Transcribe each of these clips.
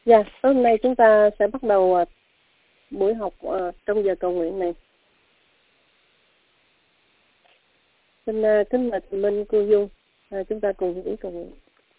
Dạ, tối hôm nay chúng ta sẽ bắt đầu buổi học trong giờ cầu nguyện này. Xin kính mời thầy Minh, cô Dung, chúng ta cùng hiệp cầu nguyện.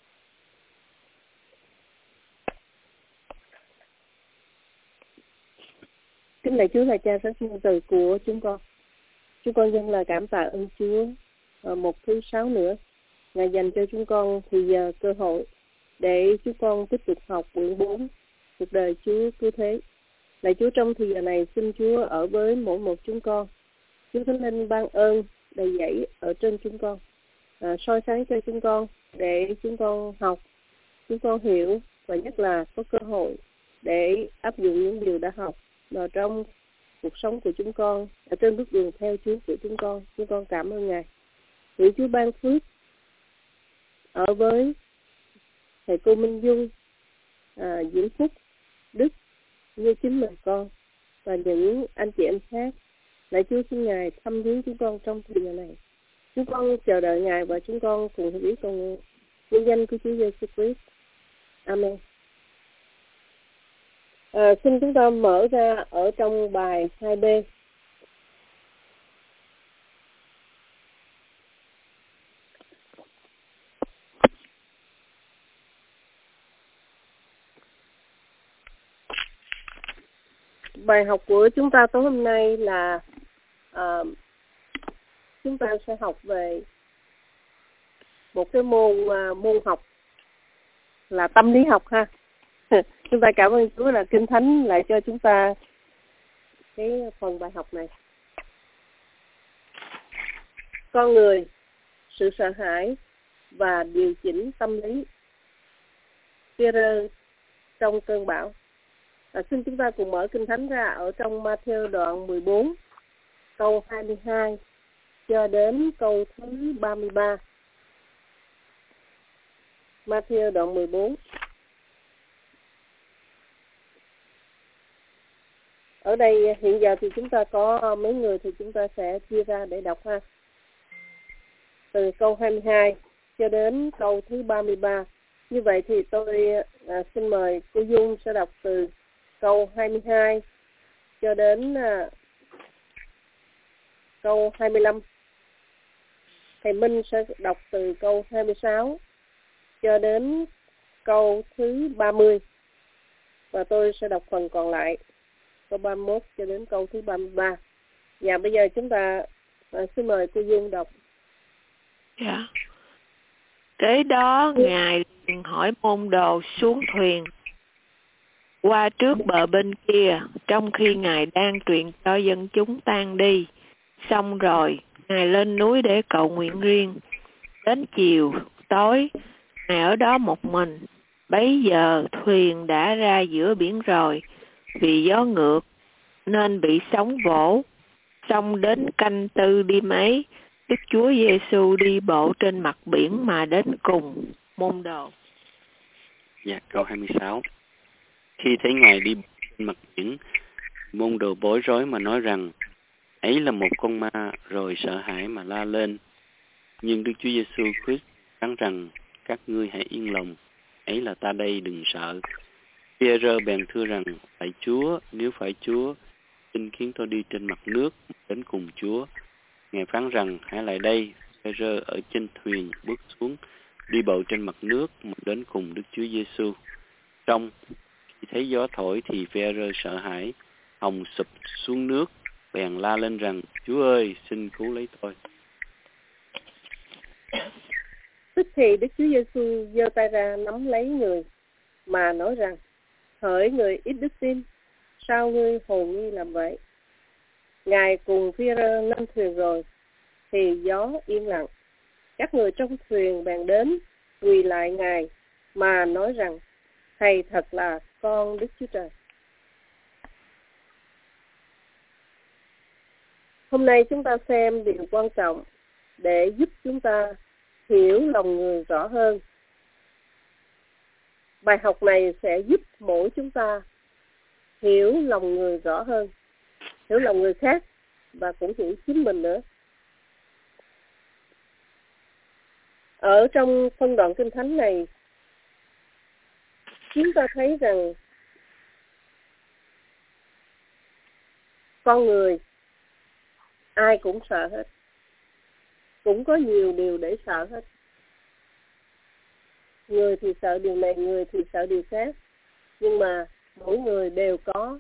Kính lạy Chúa là Cha rất nhân từ của chúng con dâng lời cảm tạ ơn Chúa một thứ 6 nữa. Ngài dành cho chúng con thì giờ cơ hội để chúng con tiếp tục học quyển 4 cuộc đời Chúa cứu thế. Lạy Chúa, trong thời giờ này xin Chúa ở với mỗi một chúng con. Chúa Thánh Linh ban ơn đầy dẫy ở trên chúng con, soi sáng cho chúng con để chúng con học, chúng con hiểu và nhất là có cơ hội để áp dụng những điều đã học vào trong cuộc sống của chúng con, ở trên bước đường theo Chúa của chúng con. Chúng con cảm ơn Ngài. Nguyện Chúa ban phước ở với thầy cô Minh Dung, Diễm Phúc, Đức, như chính mình con và những anh chị em khác. Lạy Chúa, xin Ngài thăm viếng chúng con trong thời giờ này. Chúng con chờ đợi Ngài và chúng con cùng hiệp ý cầu nguyện nhân danh của Chúa Giêsu Christ. Amen. Xin chúng ta mở ra ở trong bài 2B. Bài học của chúng ta tối hôm nay là chúng ta sẽ học về một cái môn học là tâm lý học ha. Chúng ta cảm ơn Chúa là Kinh Thánh lại cho chúng ta cái phần bài học này. Con người, sự sợ hãi và điều chỉnh tâm lý. Peter trong cơn bão. Xin chúng ta cùng mở Kinh Thánh ra ở trong Ma-thi-ơ đoạn 14, câu 22 cho đến câu thứ 33. Ma-thi-ơ đoạn 14. Ở đây hiện giờ thì chúng ta có mấy người thì chúng ta sẽ chia ra để đọc ha. Từ câu 22 cho đến câu thứ 33. Như vậy thì tôi xin mời cô Dung sẽ đọc từ câu 22 cho đến câu 25. Thầy Minh sẽ đọc từ câu 26 cho đến câu thứ 30. Và tôi sẽ đọc phần còn lại, câu 31 cho đến câu thứ 33. Và bây giờ chúng ta xin mời cô Dung đọc. Dạ. Kế đó Ngài liền hỏi môn đồ xuống thuyền qua trước bờ bên kia, trong khi Ngài đang truyền cho dân chúng tan đi. Xong rồi, Ngài lên núi để cầu nguyện riêng. Đến chiều, tối, Ngài ở đó một mình. Bấy giờ thuyền đã ra giữa biển rồi, vì gió ngược nên bị sóng vỗ. Xong đến canh tư đêm ấy, Đức Chúa Giêsu đi bộ trên mặt biển mà đến cùng môn đồ. Dạ, câu 26. Khi thấy Ngài đi trên mặt biển, môn đồ bối rối mà nói rằng ấy là một con ma, rồi sợ hãi mà la lên. Nhưng Đức Chúa Giêsu Christ phán rằng các ngươi hãy yên lòng, ấy là ta đây, đừng sợ. Phi-e-rơ bèn thưa rằng phải Chúa, nếu phải Chúa, xin khiến tôi đi trên mặt nước đến cùng Chúa. Ngài phán rằng hãy lại đây. Phi-e-rơ ở trên thuyền bước xuống, đi bộ trên mặt nước mà đến cùng Đức Chúa Giêsu. Trong khi thấy gió thổi thì Phi-e-rơ sợ hãi, hòng sụp xuống nước, bèn la lên rằng Chúa ơi, xin cứu lấy tôi. Tức thì Đức Chúa Giêsu giơ tay ra nắm lấy người mà nói rằng: hỡi người ít đức tin, sao ngươi hồ nghi làm vậy? Ngài cùng Phi-e-rơ lên thuyền rồi thì gió yên lặng. Các người trong thuyền bèn đến quỳ lại Ngài mà nói rằng: Thầy thật là con Đức Chúa Trời. Hôm nay chúng ta xem điều quan trọng để giúp chúng ta hiểu lòng người rõ hơn. Bài học này sẽ giúp mỗi chúng ta hiểu lòng người rõ hơn, hiểu lòng người khác và cũng hiểu chính mình nữa. Ở trong phân đoạn Kinh Thánh này, chúng ta thấy rằng con người ai cũng sợ hết, cũng có nhiều điều để sợ hết. Người thì sợ điều này, người thì sợ điều khác, nhưng mà mỗi người đều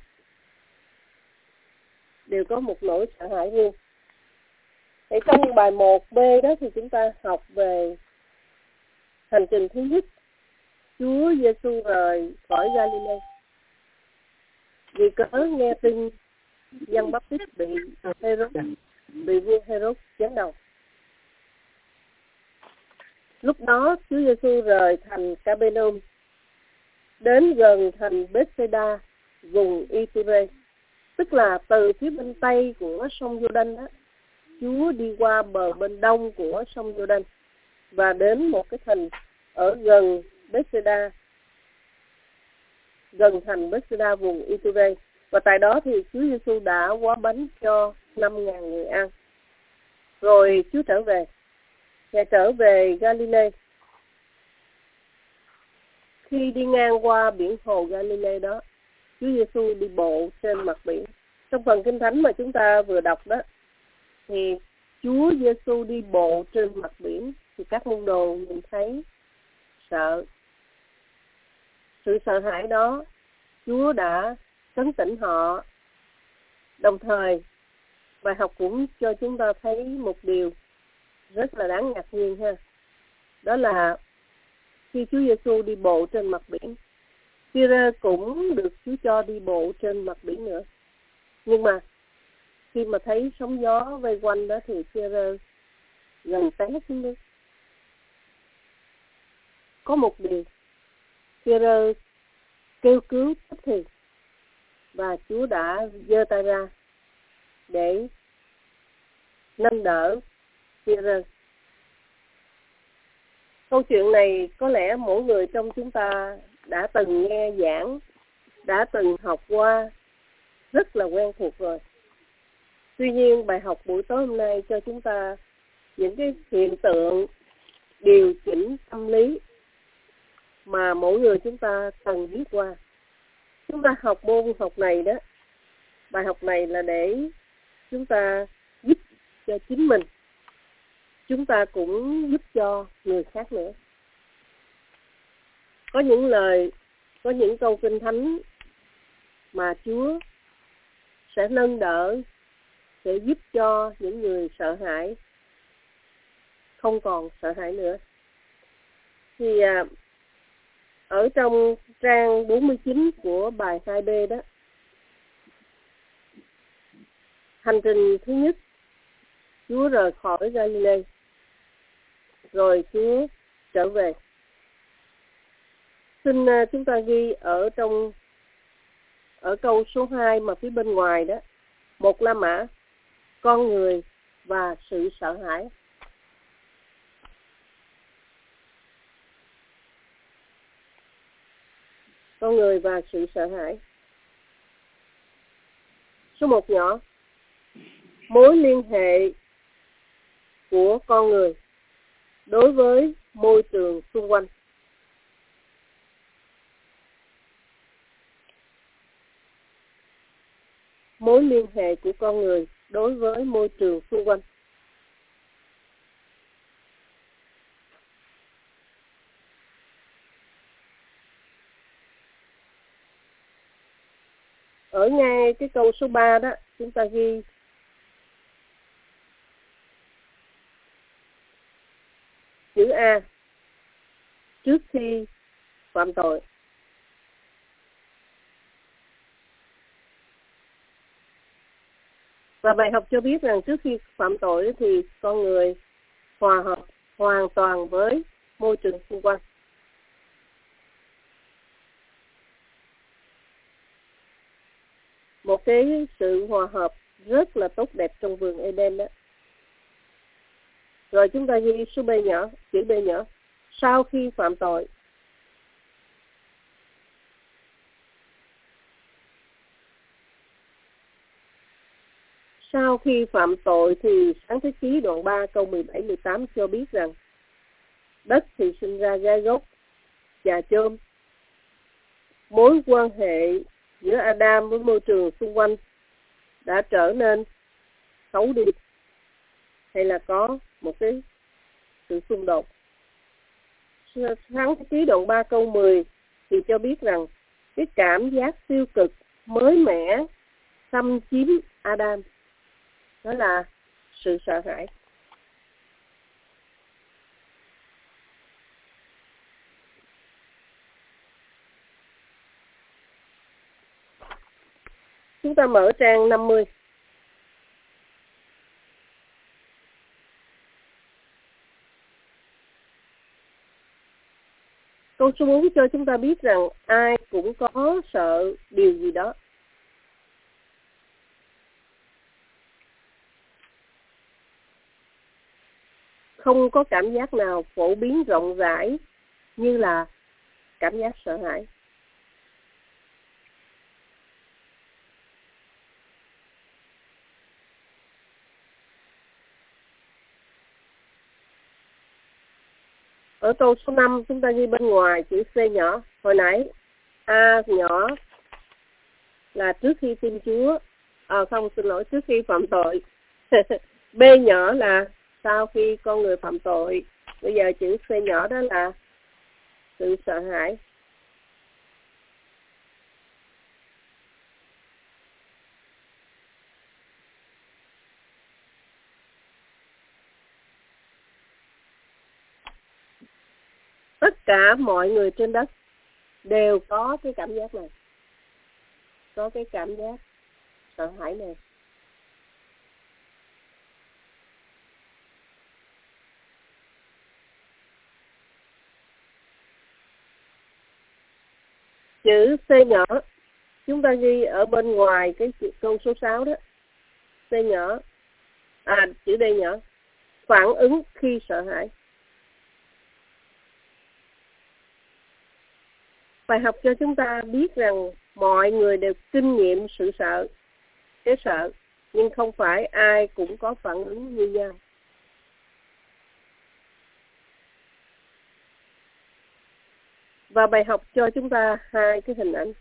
có một nỗi sợ hãi riêng. Thì trong bài 1B đó thì chúng ta học về hành trình thứ nhất, Chúa Giêsu rời khỏi Galilee vì cớ nghe tin Giăng Báp-tít bị vua Hê-rốt chém đầu. Lúc đó Chúa Giêsu rời thành Ca-bê-nôm, đến gần thành Bết-sê-đa, vùng Y-tu-rê, tức là từ phía bên tây của sông Giô-đanh đó. Chúa đi qua bờ bên đông của sông Giô-đanh và đến một cái thành ở gần Bết-sê-đa, gần thành Bết-sê-đa, vùng Y-tu-rê. Và tại đó thì Chúa Giêsu đã gói bánh cho 5.000 người ăn. Rồi Chúa trở về. Ngài trở về Galilee. Khi đi ngang qua biển hồ Galilee đó, Chúa Giêsu đi bộ trên mặt biển. Trong phần Kinh Thánh mà chúng ta vừa đọc đó, thì Chúa Giêsu đi bộ trên mặt biển, thì các môn đồ nhìn thấy sợ. Sự sợ hãi đó, Chúa đã trấn tĩnh họ. Đồng thời, bài học cũng cho chúng ta thấy một điều rất là đáng ngạc nhiên ha. Đó là khi Chúa Giêsu đi bộ trên mặt biển, Phi-rơ cũng được Chúa cho đi bộ trên mặt biển nữa. Nhưng mà khi mà thấy sóng gió vây quanh đó thì Phi-rơ gần té xuống nước. Có một điều, Phi-rơ kêu cứu tức thì, và Chúa đã giơ tay ra để nâng đỡ Phi-rơ. Câu chuyện này có lẽ mỗi người trong chúng ta đã từng nghe giảng, đã từng học qua, rất là quen thuộc rồi. Tuy nhiên, bài học buổi tối hôm nay cho chúng ta những cái hiện tượng điều chỉnh tâm lý mà mỗi người chúng ta cần biết qua. Chúng ta học môn học này đó, bài học này là để chúng ta giúp cho chính mình, chúng ta cũng giúp cho người khác nữa. Có những lời, có những câu Kinh Thánh mà Chúa sẽ nâng đỡ, sẽ giúp cho những người sợ hãi không còn sợ hãi nữa. Thì ở trong trang 49 của bài 2B đó, hành trình thứ nhất, Chúa rời khỏi Galilee, rồi Chúa trở về. Xin chúng ta ghi ở câu số 2 mà phía bên ngoài đó, một La Mã, con người và sự sợ hãi. Con người và sự sợ hãi. Số 1 nhỏ, mối liên hệ của con người đối với môi trường xung quanh. Mối liên hệ của con người đối với môi trường xung quanh. Ở ngay cái câu số 3 đó, chúng ta ghi chữ A trước khi phạm tội. Và bài học cho biết rằng trước khi phạm tội thì con người hòa hợp hoàn toàn với môi trường xung quanh. Một cái sự hòa hợp rất là tốt đẹp trong vườn Eden đó. Rồi chúng ta ghi số B nhỏ, chữ B nhỏ. Sau khi phạm tội, sau khi phạm tội thì Sáng Thế Ký đoạn 3 câu 17-18 cho biết rằng đất thì sinh ra gai gốc, chà chôm, mối quan hệ giữa Adam với môi trường xung quanh đã trở nên xấu đi, hay là có một cái sự xung đột. Sáng thế ký đoạn 3 câu 10 thì cho biết rằng cái cảm giác tiêu cực mới mẻ xâm chiếm Adam, đó là sự sợ hãi. Chúng ta mở trang 50. Câu số 4 cho chúng ta biết rằng ai cũng có sợ điều gì đó. Không có cảm giác nào phổ biến rộng rãi như là cảm giác sợ hãi. Ở câu số 5 chúng ta ghi bên ngoài chữ C nhỏ. Hồi nãy A nhỏ là trước khi tin Chúa. Trước khi phạm tội. B nhỏ là sau khi con người phạm tội. Bây giờ chữ C nhỏ đó là sự sợ hãi. Tất cả mọi người trên đất đều có cái cảm giác này. Có cái cảm giác sợ hãi này. Chữ C nhỏ chúng ta ghi ở bên ngoài cái câu số 6 đó. C nhỏ. Chữ D nhỏ. Phản ứng khi sợ hãi. Bài học cho chúng ta biết rằng mọi người đều kinh nghiệm sự sợ, cái sợ, nhưng không phải ai cũng có phản ứng như nhau. Và bài học cho chúng ta hai cái hình ảnh.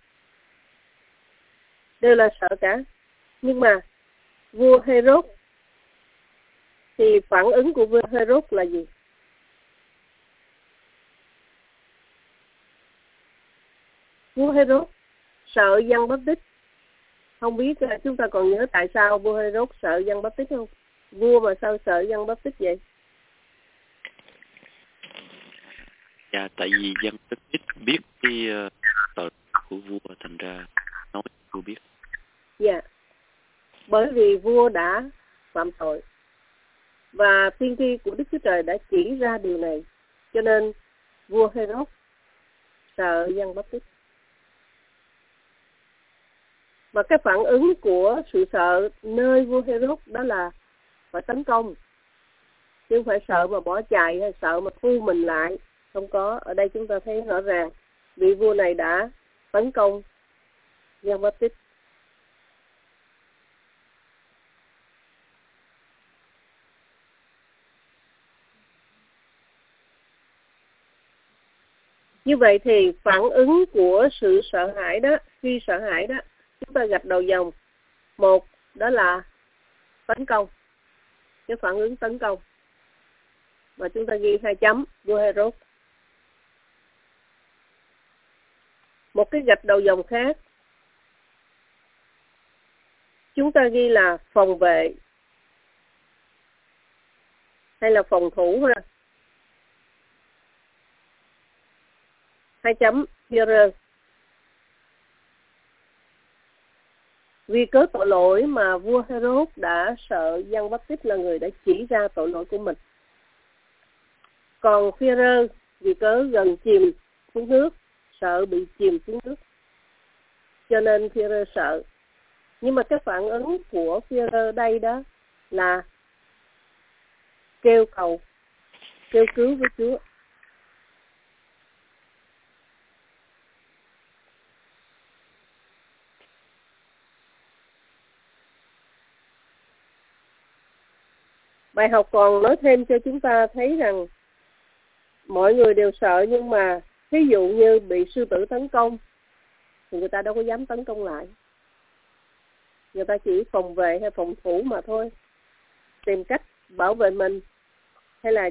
Đều là sợ cả. Nhưng mà vua Herod thì phản ứng của vua Herod là gì? Vua Herod sợ Giăng Báp-tít. Không biết chúng ta còn nhớ tại sao vua Herod sợ Giăng Báp-tít không? Vua mà sao sợ Giăng Báp-tít vậy? Dạ, tại vì Giăng Báp-tít biết cái tội của vua, thành ra nói vua biết. Dạ, bởi vì vua đã phạm tội. Và tiên tri của Đức Chúa Trời đã chỉ ra điều này. Cho nên vua Herod sợ Giăng Báp-tít. Và cái phản ứng của sự sợ nơi vua Herod đó là phải tấn công. Chứ không phải sợ mà bỏ chạy hay sợ mà thu mình lại. Không có. Ở đây chúng ta thấy rõ ràng vị vua này đã tấn công Giăng Báp-tít. Như vậy thì phản ứng của sự sợ hãi đó, khi sợ hãi đó, chúng ta gạch đầu dòng. Một, đó là tấn công. Cái phản ứng tấn công. Và chúng ta ghi 2 chấm, vua Herod. Một cái gạch đầu dòng khác, chúng ta ghi là phòng vệ hay là phòng thủ ha. 2 chấm, Führer. Vì cớ tội lỗi mà vua Herod đã sợ Giăng Báp-tít là người đã chỉ ra tội lỗi của mình. Còn Führer vì cớ gần chìm xuống nước, sợ bị chìm xuống nước, cho nên Führer sợ. Nhưng mà cái phản ứng của Führer đây đó là kêu cứu với Chúa. Bài học còn nói thêm cho chúng ta thấy rằng mọi người đều sợ, nhưng mà ví dụ như bị sư tử tấn công thì người ta đâu có dám tấn công lại. Người ta chỉ phòng vệ hay phòng thủ mà thôi, tìm cách bảo vệ mình, hay là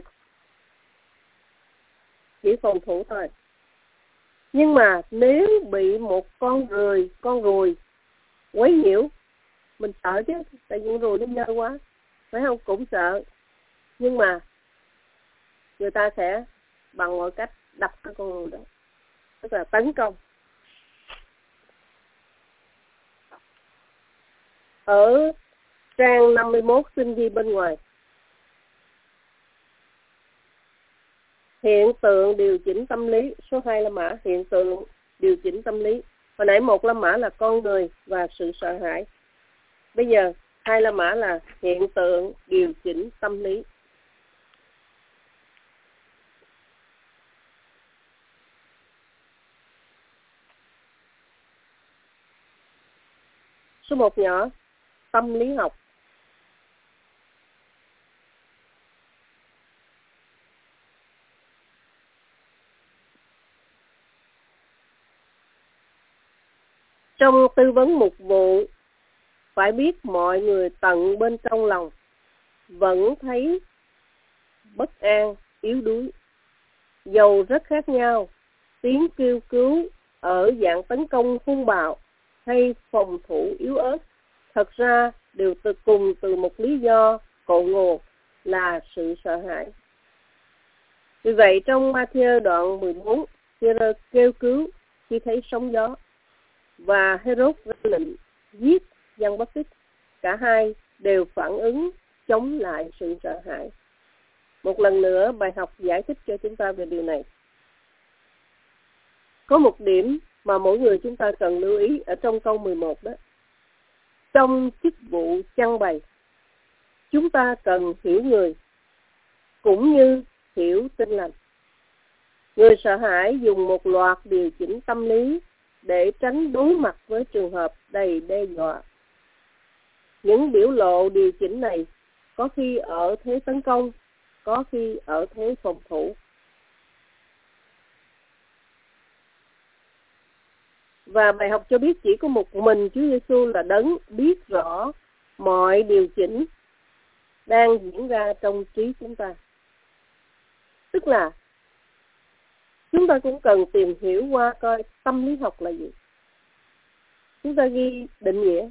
chỉ phòng thủ thôi. Nhưng mà nếu bị một con ruồi quấy nhiễu, mình sợ chứ, tại vì con ruồi nó nhơ quá, phải không? Cũng sợ. Nhưng mà người ta sẽ bằng mọi cách đập cái con ruồi đó, tức là tấn công. Ở trang 51 xin ghi bên ngoài: hiện tượng điều chỉnh tâm lý. Số 2 la mã, hiện tượng điều chỉnh tâm lý. Hồi nãy 1 la mã là con người và sự sợ hãi. Bây giờ 2 la mã là hiện tượng điều chỉnh tâm lý. Số 1 nhỏ, tâm lý học. Trong tư vấn mục vụ, phải biết mọi người tận bên trong lòng vẫn thấy bất an, yếu đuối. Dầu rất khác nhau, tiếng kêu cứu ở dạng tấn công hung bạo hay phòng thủ yếu ớt, thật ra đều từ một lý do cội nguồn là sự sợ hãi. Vì vậy trong Ma-thi-ơ đoạn 14, Giê-rơ kêu cứu khi thấy sóng gió, và Hê-rốt ra lệnh giết Giăng-báp-tít. Cả hai đều phản ứng chống lại sự sợ hãi. Một lần nữa, bài học giải thích cho chúng ta về điều này. Có một điểm mà mỗi người chúng ta cần lưu ý ở trong câu 11 đó. Trong chức vụ chăn bày, chúng ta cần hiểu người, cũng như hiểu Tin lành. Người sợ hãi dùng một loạt điều chỉnh tâm lý để tránh đối mặt với trường hợp đầy đe dọa. Những biểu lộ điều chỉnh này có khi ở thế tấn công, có khi ở thế phòng thủ. Và bài học cho biết chỉ có một mình Chúa Giêsu là đấng biết rõ mọi điều chỉnh đang diễn ra trong trí chúng ta. Tức là chúng ta cũng cần tìm hiểu qua coi tâm lý học là gì. Chúng ta ghi định nghĩa.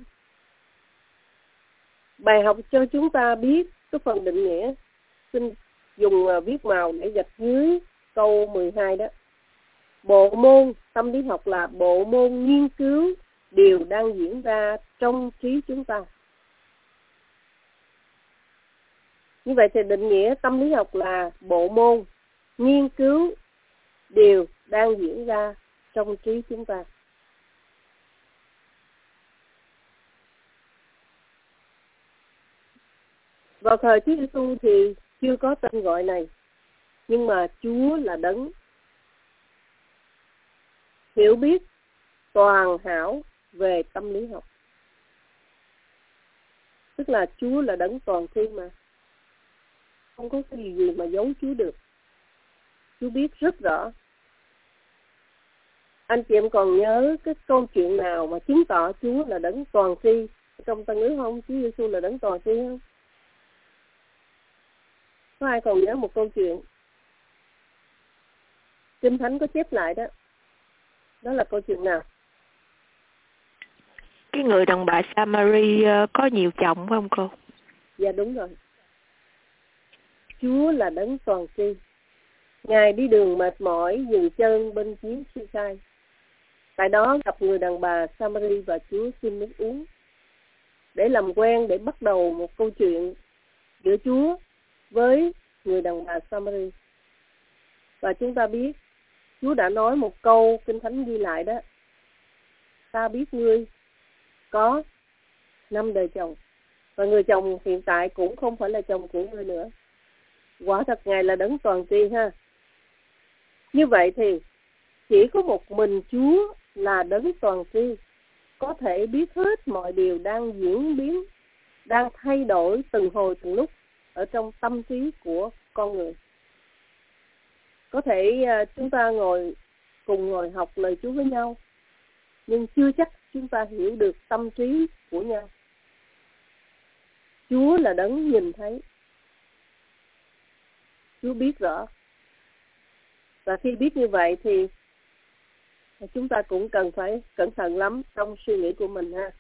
Bài học cho chúng ta biết cái phần định nghĩa. Xin dùng viết màu để gạch dưới câu 12 đó. Bộ môn tâm lý học là bộ môn nghiên cứu điều đang diễn ra trong trí chúng ta. Như vậy thì định nghĩa tâm lý học là bộ môn nghiên cứu điều đang diễn ra trong trí chúng ta. Vào thời Chúa Giêsu thì chưa có tên gọi này, nhưng mà Chúa là đấng hiểu biết toàn hảo về tâm lý học. Tức là Chúa là đấng toàn thi mà. Không có cái gì mà giấu Chúa được. Chúa biết rất rõ. Anh chị em còn nhớ cái câu chuyện nào mà chứng tỏ Chúa là đấng toàn thi trong Tân Ước không? Chúa Giêsu là đấng toàn thi không? Có ai còn nhớ một câu chuyện Kinh Thánh có chép lại đó? Đó là câu chuyện nào? Cái người đàn bà Samari có nhiều chồng phải không cô? Dạ đúng rồi. Chúa là đấng toàn tri. Ngài đi đường mệt mỏi dừng chân bên giếng Sy-khai. Tại đó gặp người đàn bà Samari và Chúa xin nước uống. Để làm quen, để bắt đầu một câu chuyện giữa Chúa với người đàn bà Samari. Và chúng ta biết Chúa đã nói một câu Kinh Thánh ghi lại đó. Ta biết ngươi có 5 đời chồng, và người chồng hiện tại cũng không phải là chồng của ngươi nữa. Quả thật Ngài là đấng toàn tri ha. Như vậy thì chỉ có một mình Chúa là đấng toàn tri, có thể biết hết mọi điều đang diễn biến, đang thay đổi từng hồi từng lúc ở trong tâm trí của con người. Có thể chúng ta cùng ngồi học lời Chúa với nhau, nhưng chưa chắc chúng ta hiểu được tâm trí của nhau. Chúa là đấng nhìn thấy, Chúa biết rõ. Và khi biết như vậy thì chúng ta cũng cần phải cẩn thận lắm trong suy nghĩ của mình ha.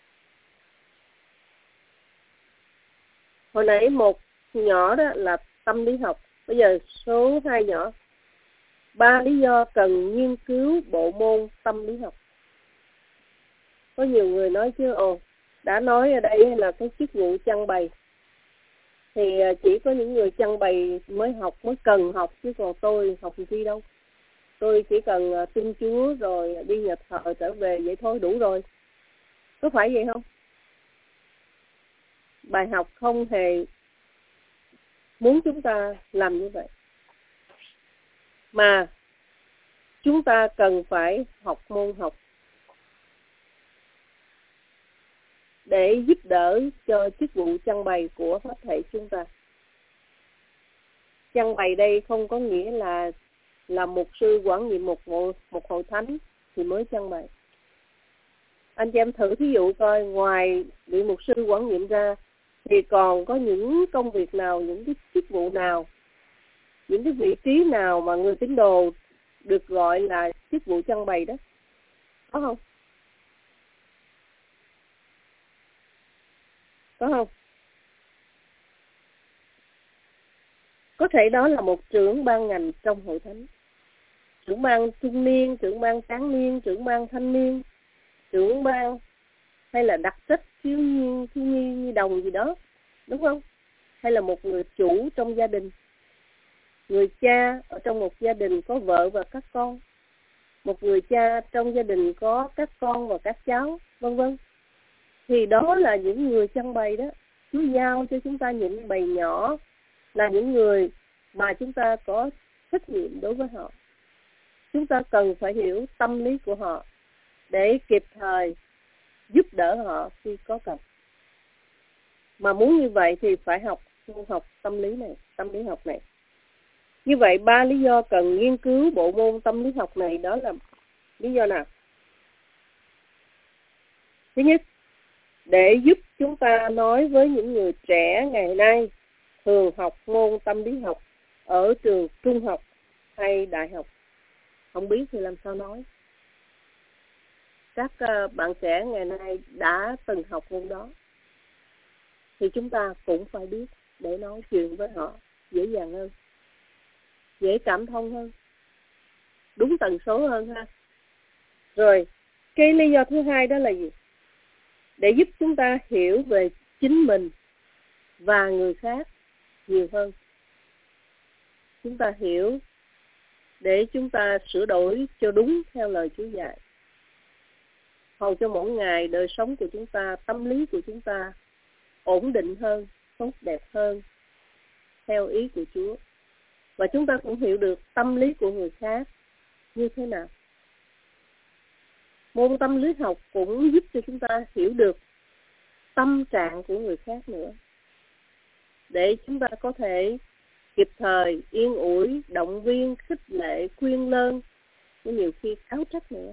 Hồi nãy một nhỏ đó là tâm lý học, bây giờ số 2 nhỏ. 3 lý do cần nghiên cứu bộ môn tâm lý học. Có nhiều người nói chứ, đã nói ở đây là cái chức vụ chăn bày. Thì chỉ có những người chăn bày mới cần học, chứ còn tôi học gì đâu. Tôi chỉ cần tin Chúa rồi đi nhà thờ trở về vậy thôi đủ rồi. Có phải vậy không? Bài học không hề muốn chúng ta làm như vậy. Mà chúng ta cần phải học môn học để giúp đỡ cho chức vụ chăn bày của hết thảy chúng ta. Chăn bày đây không có nghĩa là mục sư quản nhiệm một hội thánh thì mới chăn bày. Anh chị em thử thí dụ coi, ngoài vị mục sư quản nhiệm ra thì còn có những công việc nào, những cái chức vụ nào, những cái vị trí nào mà người tín đồ được gọi là chức vụ chăn bày đó? Có không? Có không? Có thể đó là một trưởng ban ngành trong hội thánh. Trưởng ban trung niên, trưởng ban tráng niên, trưởng ban thanh niên, trưởng ban hay là đặc trách thiếu nhi đồng gì đó, đúng không? Hay là một người chủ trong gia đình, người cha ở trong một gia đình có vợ và các con, một người cha trong gia đình có các con và các cháu, vân vân. Thì đó là những người chăn bày đó. Chúa giao cho chúng ta những bầy nhỏ là những người mà chúng ta có trách nhiệm đối với họ. Chúng ta cần phải hiểu tâm lý của họ để kịp thời giúp đỡ họ khi có cần. Mà muốn như vậy thì phải học tâm lý học này. Như vậy 3 lý do cần nghiên cứu bộ môn tâm lý học này đó là lý do nào? Thứ nhất, để giúp chúng ta nói với những người trẻ ngày nay thường học môn tâm lý học ở trường trung học hay đại học. Không biết thì làm sao nói. Các bạn trẻ ngày nay đã từng học môn đó thì chúng ta cũng phải biết để nói chuyện với họ dễ dàng hơn, dễ cảm thông hơn, đúng tần số hơn ha. Rồi, cái lý do thứ hai đó là gì? Để giúp chúng ta hiểu về chính mình và người khác nhiều hơn. Chúng ta hiểu để chúng ta sửa đổi cho đúng theo lời Chúa dạy. Hầu cho mỗi ngày đời sống của chúng ta, tâm lý của chúng ta ổn định hơn, tốt đẹp hơn theo ý của Chúa. Và chúng ta cũng hiểu được tâm lý của người khác như thế nào. Môn tâm lý học cũng giúp cho chúng ta hiểu được tâm trạng của người khác nữa, để chúng ta có thể kịp thời yên ủi, động viên, khích lệ, khuyên lơn, nhiều khi cáo trách nữa.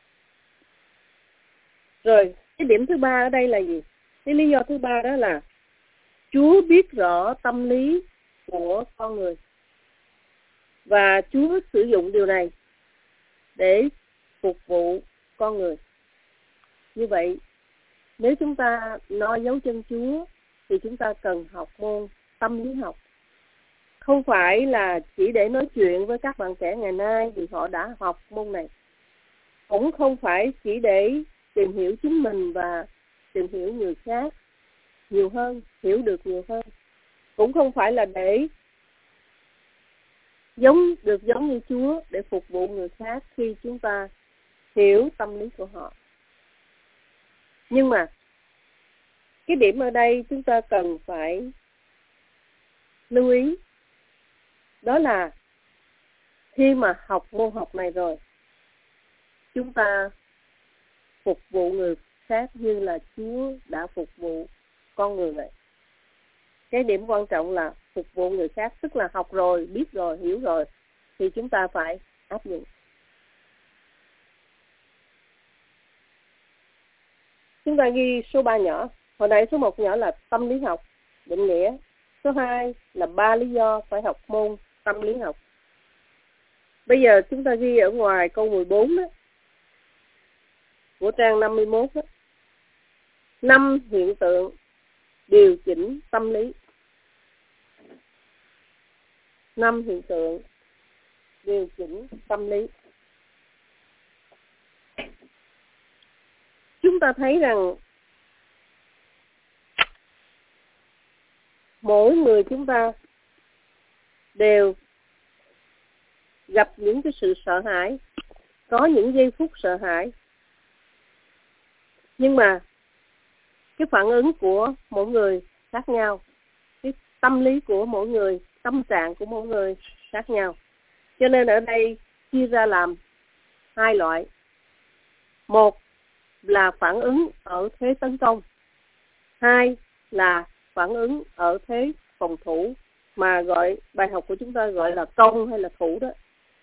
Rồi, cái điểm thứ ba ở đây là gì? Cái lý do thứ ba đó là Chúa biết rõ tâm lý của con người. Và Chúa sử dụng điều này để phục vụ con người. Như vậy, nếu chúng ta noi dấu chân Chúa thì chúng ta cần học môn tâm lý học. Không phải là chỉ để nói chuyện với các bạn trẻ ngày nay thì họ đã học môn này. Cũng không phải chỉ để tìm hiểu chính mình và tìm hiểu người khác nhiều hơn, hiểu được nhiều hơn. Cũng không phải là để giống như Chúa để phục vụ người khác khi chúng ta hiểu tâm lý của họ. Nhưng mà cái điểm ở đây chúng ta cần phải lưu ý, đó là khi mà học môn học này rồi, chúng ta phục vụ người khác như là Chúa đã phục vụ con người vậy. Cái điểm quan trọng là phục vụ người khác, tức là học rồi, biết rồi, hiểu rồi, thì chúng ta phải áp dụng. chúng ta ghi số 3 nhỏ. Hồi nãy số 1 nhỏ là tâm lý học, định nghĩa. Số 2 là 3 lý do phải học môn tâm lý học. Bây giờ chúng ta ghi ở ngoài câu 14 đó, của trang 51 đó. 5 hiện tượng điều chỉnh tâm lý. 5 hiện tượng điều chỉnh tâm lý. Chúng ta thấy rằng mỗi người chúng ta đều gặp những cái sự sợ hãi, có những giây phút sợ hãi. Nhưng mà cái phản ứng của mỗi người khác nhau, cái tâm lý của mỗi người, tâm trạng của mỗi người khác nhau. Cho nên ở đây chia ra làm 2 loại. Một là phản ứng ở thế tấn công. 2 là phản ứng ở thế phòng thủ, mà bài học của chúng ta gọi là công hay là thủ đó.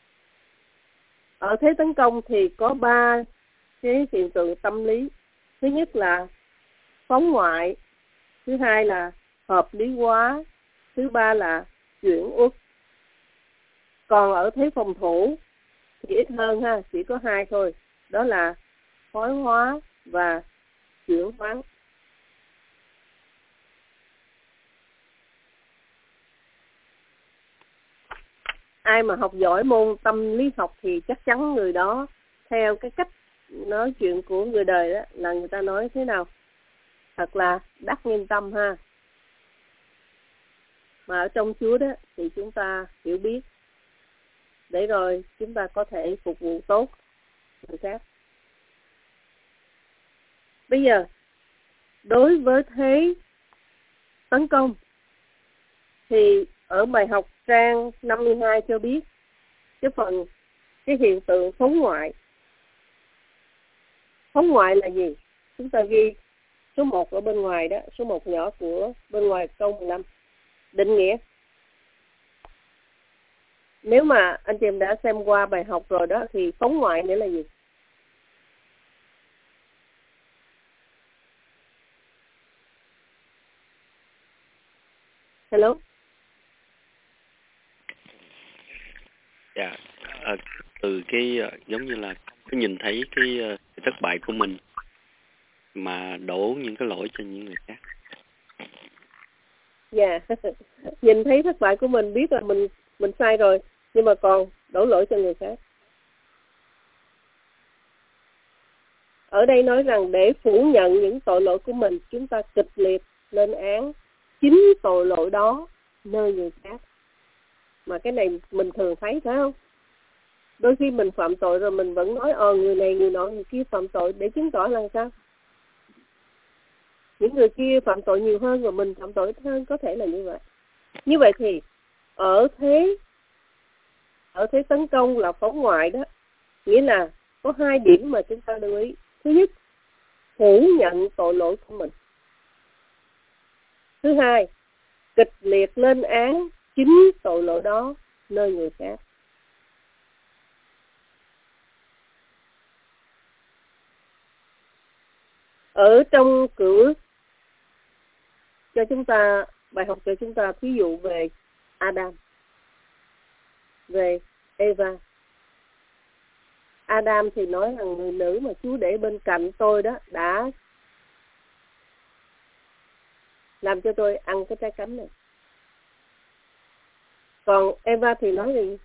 Ở thế tấn công thì có 3 cái hiện tượng tâm lý. Thứ nhất là phóng ngoại, thứ hai là hợp lý hóa, thứ ba là chuyển uất. Còn ở thế phòng thủ thì ít hơn ha, chỉ có 2 thôi, đó là thoái hóa và chuyển hóa. Ai mà học giỏi môn tâm lý học thì chắc chắn người đó theo cái cách nói chuyện của người đời đó là người ta nói thế nào? Thật là đắc nhân tâm ha. Mà ở trong Chúa đó thì chúng ta hiểu biết để rồi chúng ta có thể phục vụ tốt người khác. Bây giờ đối với thế tấn công thì ở bài học trang 52 cho biết cái hiện tượng phóng ngoại. Phóng ngoại là gì? Chúng ta ghi số 1 ở bên ngoài đó, số 1 nhỏ của bên ngoài câu 15. Định nghĩa. Nếu mà anh chị em đã xem qua bài học rồi đó thì phóng ngoại nghĩa là gì? Hello? Dạ, từ cái giống như là cái nhìn thấy cái thất bại của mình mà đổ những cái lỗi cho những người khác. Dạ, nhìn thấy thất bại của mình, biết là mình sai rồi, nhưng mà còn đổ lỗi cho người khác. Ở đây nói rằng để phủ nhận những tội lỗi của mình, chúng ta kịch liệt lên án chính tội lỗi đó nơi người khác. Mà cái này mình thường thấy phải không? Đôi khi mình phạm tội rồi mình vẫn nói người này, người nọ, người kia phạm tội để chứng tỏ là sao? Những người kia phạm tội nhiều hơn và mình phạm tội ít hơn, có thể là như vậy. Như vậy thì ở thế tấn công là phóng ngoại đó, nghĩa là có 2 điểm mà chúng ta lưu ý. Thứ nhất, phủ nhận tội lỗi của mình. Thứ hai, kịch liệt lên án chính tội lỗi đó nơi người khác. Ở trong Cựu cho chúng ta, bài học cho chúng ta thí dụ về Adam, về Eva. Adam thì nói rằng người nữ mà Chúa để bên cạnh tôi đó đã làm cho tôi ăn cái trái cấm này. Còn Eva thì nói gì?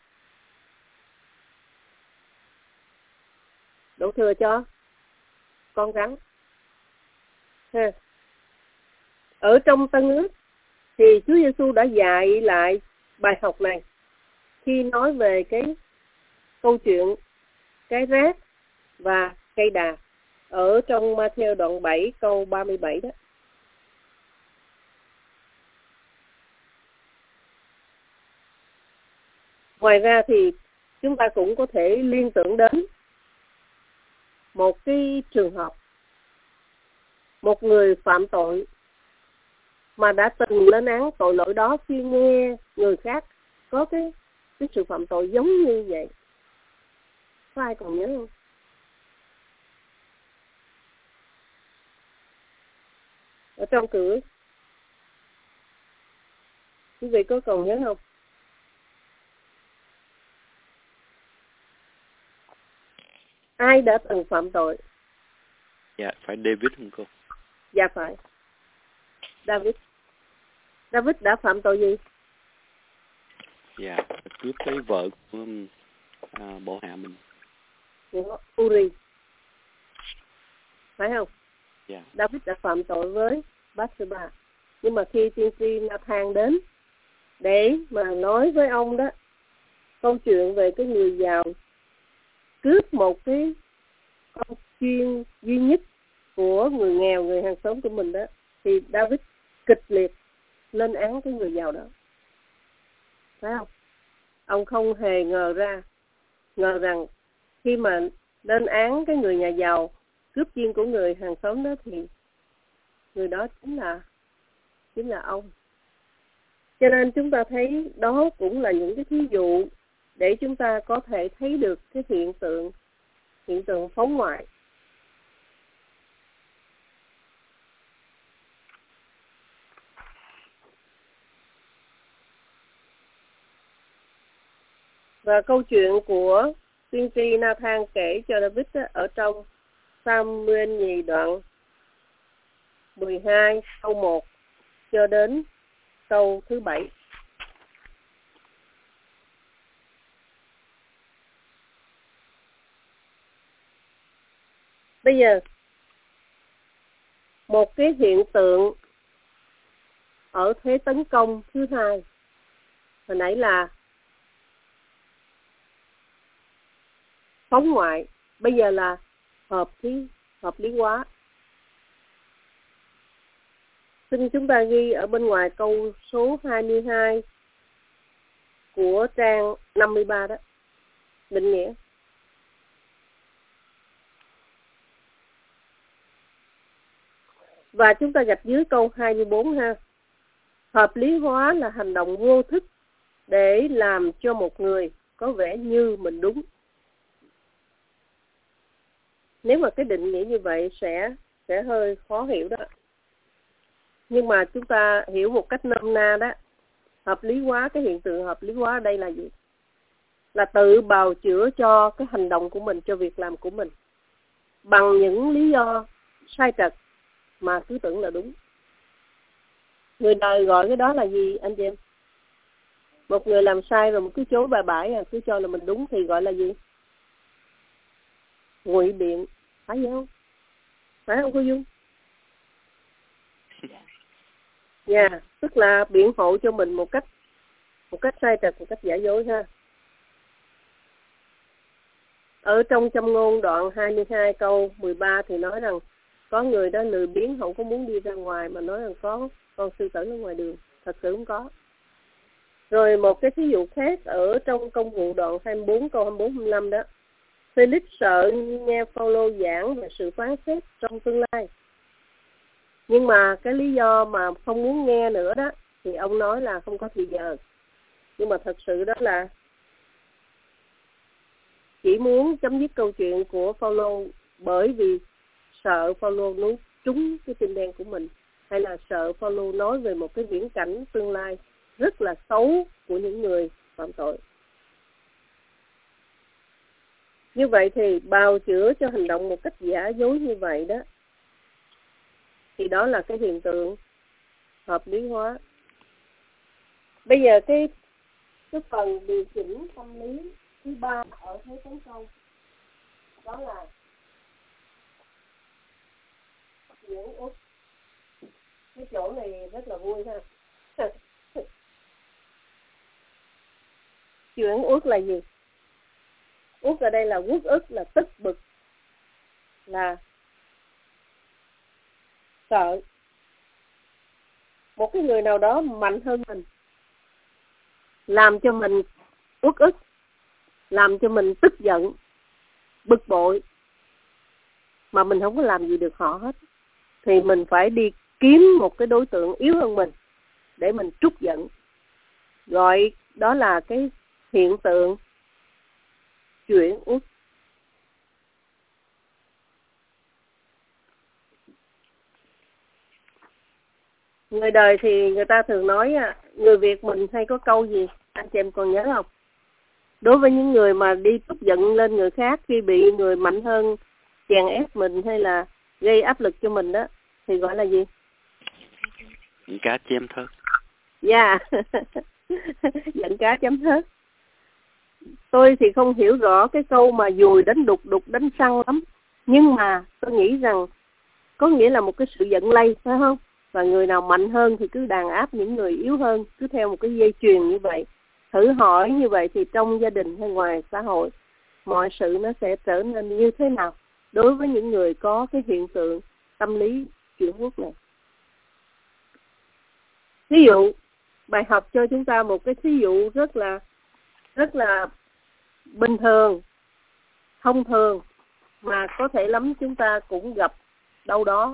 Đổ thừa cho con rắn. Ha. Ở trong Tân Ước thì Chúa Giêsu đã dạy lại bài học này khi nói về cái câu chuyện cái rác và cây đà ở trong Ma-thi-ơ đoạn 7 câu 37 đó. Ngoài ra thì chúng ta cũng có thể liên tưởng đến một cái trường hợp, một người phạm tội mà đã từng lên án tội lỗi đó khi nghe người khác có cái sự phạm tội giống như vậy. Có ai còn nhớ không? ở trong cửa. Quý vị có còn nhớ không? Ai đã từng phạm tội? Dạ, phải David không cô? Dạ phải. David. David đã phạm tội gì? Dạ, cướp cái vợ của bộ hạ mình. Uri. Phải không? Dạ. David đã phạm tội với Bathsheba. Nhưng mà khi tiên tri Nathan đến để mà nói với ông đó câu chuyện về cái người giàu cướp một cái con chiên duy nhất của người nghèo, người hàng xóm của mình đó, thì David kịch liệt lên án cái người giàu đó. Phải không? Ông không hề ngờ rằng khi mà lên án cái người nhà giàu cướp chiên của người hàng xóm đó thì người đó chính là ông. Cho nên chúng ta thấy đó cũng là những cái thí dụ để chúng ta có thể thấy được cái hiện tượng phóng ngoại. Và câu chuyện của tiên tri Nathan kể cho David ở trong Sa-muel nhì đoạn 12 câu 1 cho đến câu thứ 7. Bây giờ một cái hiện tượng ở thế tấn công thứ hai, hồi nãy là phóng ngoại, bây giờ là hợp lý hóa. Xin chúng ta ghi ở bên ngoài câu số 22 của trang 53 đó, định nghĩa. Và chúng ta gạch dưới câu 24 ha. Hợp lý hóa là hành động vô thức để làm cho một người có vẻ như mình đúng. Nếu mà cái định nghĩa như vậy sẽ hơi khó hiểu đó. Nhưng mà chúng ta hiểu một cách nôm na đó. Hợp lý hóa, cái hiện tượng hợp lý hóa ở đây là gì? Là tự bào chữa cho cái hành động của mình, cho việc làm của mình bằng những lý do sai trật mà cứ tưởng là đúng. Người đời gọi cái đó là gì anh chị em? Một người làm sai rồi mà cứ chối bài bãi, cứ cho là mình đúng thì gọi là gì? Ngụy biện. Phải không? Phải không cô Dung? Dạ, tức là biện hộ cho mình một cách sai trật, một cách giả dối ha. Ở trong Châm ngôn đoạn 22 câu 13 thì nói rằng có người đó lười biếng không có muốn đi ra ngoài mà nói rằng có con sư tử ở ngoài đường. Thật sự không có. Rồi một cái thí dụ khác ở trong Công vụ đoạn 24 câu 24-25 đó. Felix sợ nghe Phaolô giảng về sự phán xét trong tương lai. Nhưng mà cái lý do mà không muốn nghe nữa đó thì ông nói là không có thời giờ. Nhưng mà thật sự đó là chỉ muốn chấm dứt câu chuyện của Phaolô bởi vì sợ Phaolô nói trúng cái tim đen của mình, hay là sợ Phaolô nói về một cái viễn cảnh tương lai rất là xấu của những người phạm tội. Như vậy thì bào chữa cho hành động một cách giả dối như vậy đó, thì đó là cái hiện tượng hợp lý hóa. Bây giờ cái phần điều chỉnh tâm lý thứ ba ở thế tấn công đó là chuyển út. Cái chỗ này rất là vui ha. Chuyển út là gì? Út ở đây là uất ức, là tức bực, là sợ. Một cái người nào đó mạnh hơn mình, làm cho mình uất ức, làm cho mình tức giận, bực bội, mà mình không có làm gì được họ hết, thì mình phải đi kiếm một cái đối tượng yếu hơn mình để mình trút giận. Gọi đó là cái hiện tượng chuyển uất. Người đời thì người ta thường nói, người Việt mình hay có câu gì, anh chị em còn nhớ không? Đối với những người mà đi tức giận lên người khác khi bị người mạnh hơn chèn ép mình hay là gây áp lực cho mình đó, thì gọi là gì? Giận cá chém thớt. Dạ, giận cá chém thớt. Tôi thì không hiểu rõ cái câu mà dùi đánh đục, đục đánh săn lắm. Nhưng mà tôi nghĩ rằng có nghĩa là một cái sự giận lây, phải không? Và người nào mạnh hơn thì cứ đàn áp những người yếu hơn, cứ theo một cái dây chuyền như vậy. Thử hỏi như vậy thì trong gia đình hay ngoài xã hội, mọi sự nó sẽ trở nên như thế nào đối với những người có cái hiện tượng tâm lý chuyển quốc này. Ví dụ, bài học cho chúng ta một cái thí dụ rất là bình thường, thông thường, mà có thể lắm chúng ta cũng gặp đâu đó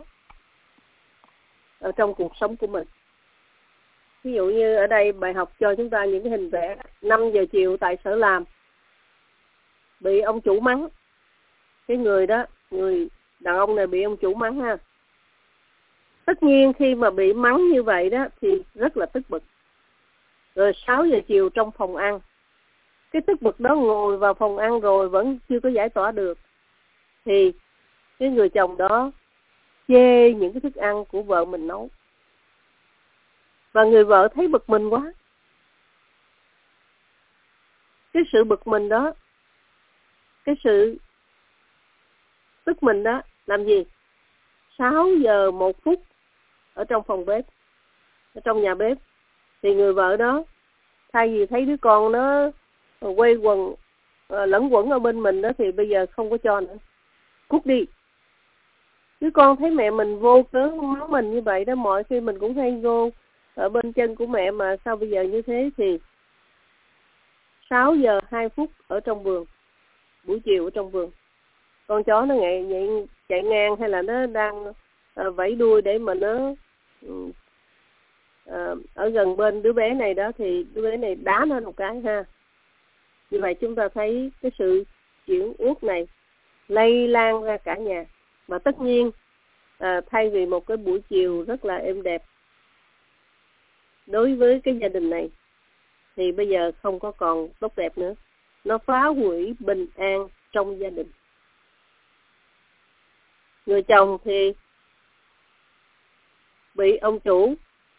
ở trong cuộc sống của mình. Ví dụ như ở đây bài học cho chúng ta những cái hình vẽ 5 giờ chiều tại sở làm, bị ông chủ mắng. Cái người đó, người đàn ông này bị ông chủ mắng ha. Tất nhiên khi mà bị mắng như vậy đó thì rất là tức bực. Rồi 6 giờ chiều trong phòng ăn, cái tức bực đó ngồi vào phòng ăn rồi vẫn chưa có giải tỏa được, thì cái người chồng đó chê những cái thức ăn của vợ mình nấu. Và người vợ thấy bực mình quá. Cái sự bực mình đó, cái sự tức mình đó, làm gì? 6 giờ 1 phút ở trong phòng bếp, ở trong nhà bếp, thì người vợ đó thay vì thấy đứa con nó quay quần lẫn quẩn ở bên mình đó, thì bây giờ không có cho nữa, cút đi. Đứa con thấy mẹ mình vô cớ mắng mình như vậy đó, mọi khi mình cũng hay vô ở bên chân của mẹ, mà sao bây giờ như thế? Thì 6 giờ 2 phút ở trong vườn, buổi chiều ở trong vườn, con chó nó chạy ngang hay là nó đang vẫy đuôi để mà nó ở gần bên đứa bé này đó, thì đứa bé này đá nó một cái ha. Như vậy chúng ta thấy cái sự chuyển uất này lây lan ra cả nhà. Mà tất nhiên thay vì một cái buổi chiều rất là êm đẹp đối với cái gia đình này, thì bây giờ không có còn tốt đẹp nữa. Nó phá hủy bình an trong gia đình. Người chồng thì bị ông chủ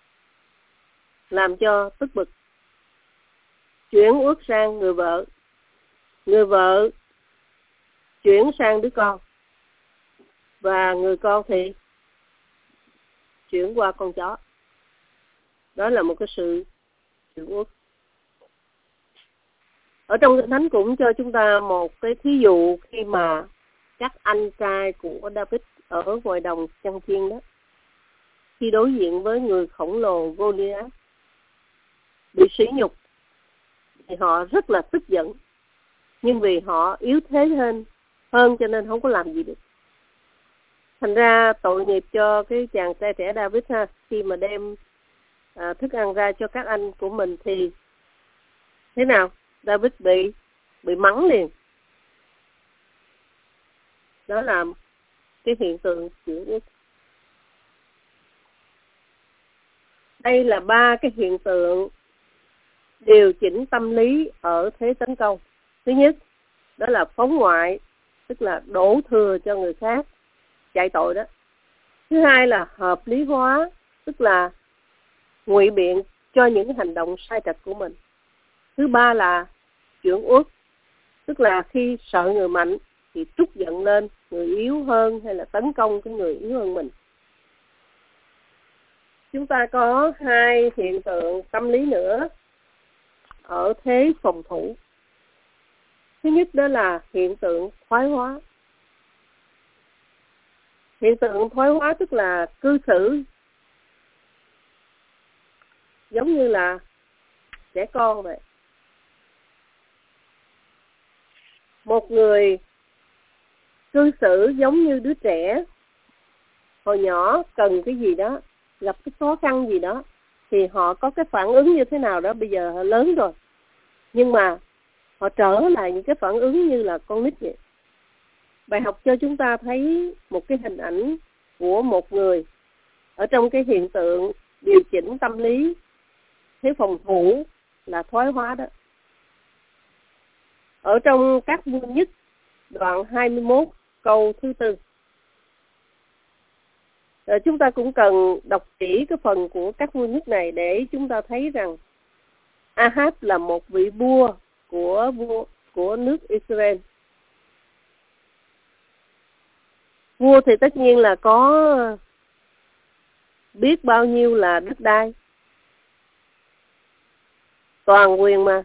làm cho tức bực, chuyển uất sang người vợ. Người vợ chuyển sang đứa con. Và người con thì chuyển qua con chó. Đó là một cái sự chuyển uất. Ở trong Kinh Thánh cũng cho chúng ta một cái thí dụ khi mà các anh trai của David ở ngoài đồng chăn chiên đó, khi đối diện với người khổng lồ Goliath bị sỉ nhục, thì họ rất là tức giận. Nhưng vì họ yếu thế hơn cho nên không có làm gì được. Thành ra tội nghiệp cho cái chàng trai trẻ David ha, khi mà đem thức ăn ra cho các anh của mình thì thế nào? David bị mắng liền. Đó là cái hiện tượng chuyển uất. Đây là 3 cái hiện tượng điều chỉnh tâm lý ở thế tấn công. Thứ nhất, đó là phóng ngoại, tức là đổ thừa cho người khác, chạy tội đó. Thứ hai là hợp lý hóa, tức là ngụy biện cho những hành động sai trật của mình. Thứ ba là chuyển uất, tức là khi sợ người mạnh thì trút giận lên người yếu hơn hay là tấn công cái người yếu hơn mình. Chúng ta có 2 hiện tượng tâm lý nữa ở thế phòng thủ. Thứ nhất đó là hiện tượng thoái hóa. Hiện tượng thoái hóa tức là cư xử giống như là trẻ con vậy. Một người cư xử giống như đứa trẻ, hồi nhỏ cần cái gì đó, gặp cái khó khăn gì đó, thì họ có cái phản ứng như thế nào đó, bây giờ họ lớn rồi. Nhưng mà họ trở lại những cái phản ứng như là con nít vậy. Bài học cho chúng ta thấy một cái hình ảnh của một người ở trong cái hiện tượng điều chỉnh tâm lý. Thế phòng thủ là thoái hóa đó. Ở trong Các Vua Nhất đoạn 21 câu thứ 4. Chúng ta cũng cần đọc kỹ cái phần của Các Vua Nhất này để chúng ta thấy rằng Ahab là một vị vua của nước Israel. Vua thì tất nhiên là có biết bao nhiêu là đất đai, toàn quyền mà.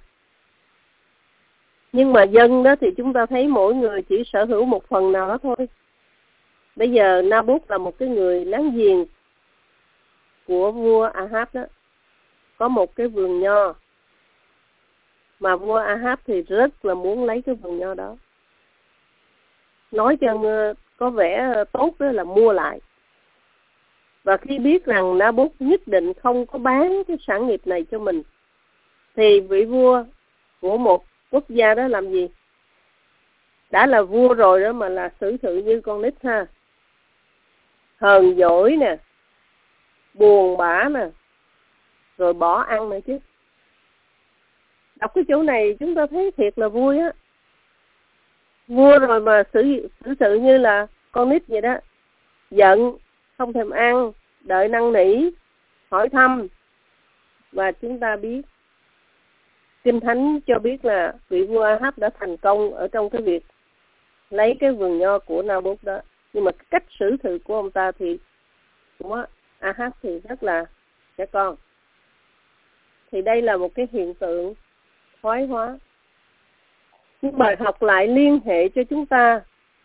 Nhưng mà dân đó thì chúng ta thấy mỗi người chỉ sở hữu một phần nào đó thôi. Bây giờ Naboth là một cái người láng giềng của vua Ahab đó, có một cái vườn nho, mà vua Ahab thì rất là muốn lấy cái vườn nho đó. Nói cho có vẻ tốt đó là mua lại. Và khi biết rằng Naboth nhất định không có bán cái sản nghiệp này cho mình, thì vị vua của một quốc gia đó làm gì? Đã là vua rồi đó mà là xử sự như con nít ha. Hờn dỗi nè, buồn bã nè, rồi bỏ ăn nữa chứ. Đọc cái chỗ này chúng ta thấy thiệt là vui á. Vua rồi mà xử sự như là con nít vậy đó. Giận, không thèm ăn, đợi năn nỉ, hỏi thăm. Và chúng ta biết, Kinh Thánh cho biết là vị vua Ahab đã thành công ở trong cái việc lấy cái vườn nho của Naboth đó. Nhưng mà cách xử sự của ông ta thì của Ahab thì rất là trẻ con. Thì đây là một cái hiện tượng thoái hóa. Nhưng bài học lại liên hệ cho chúng ta.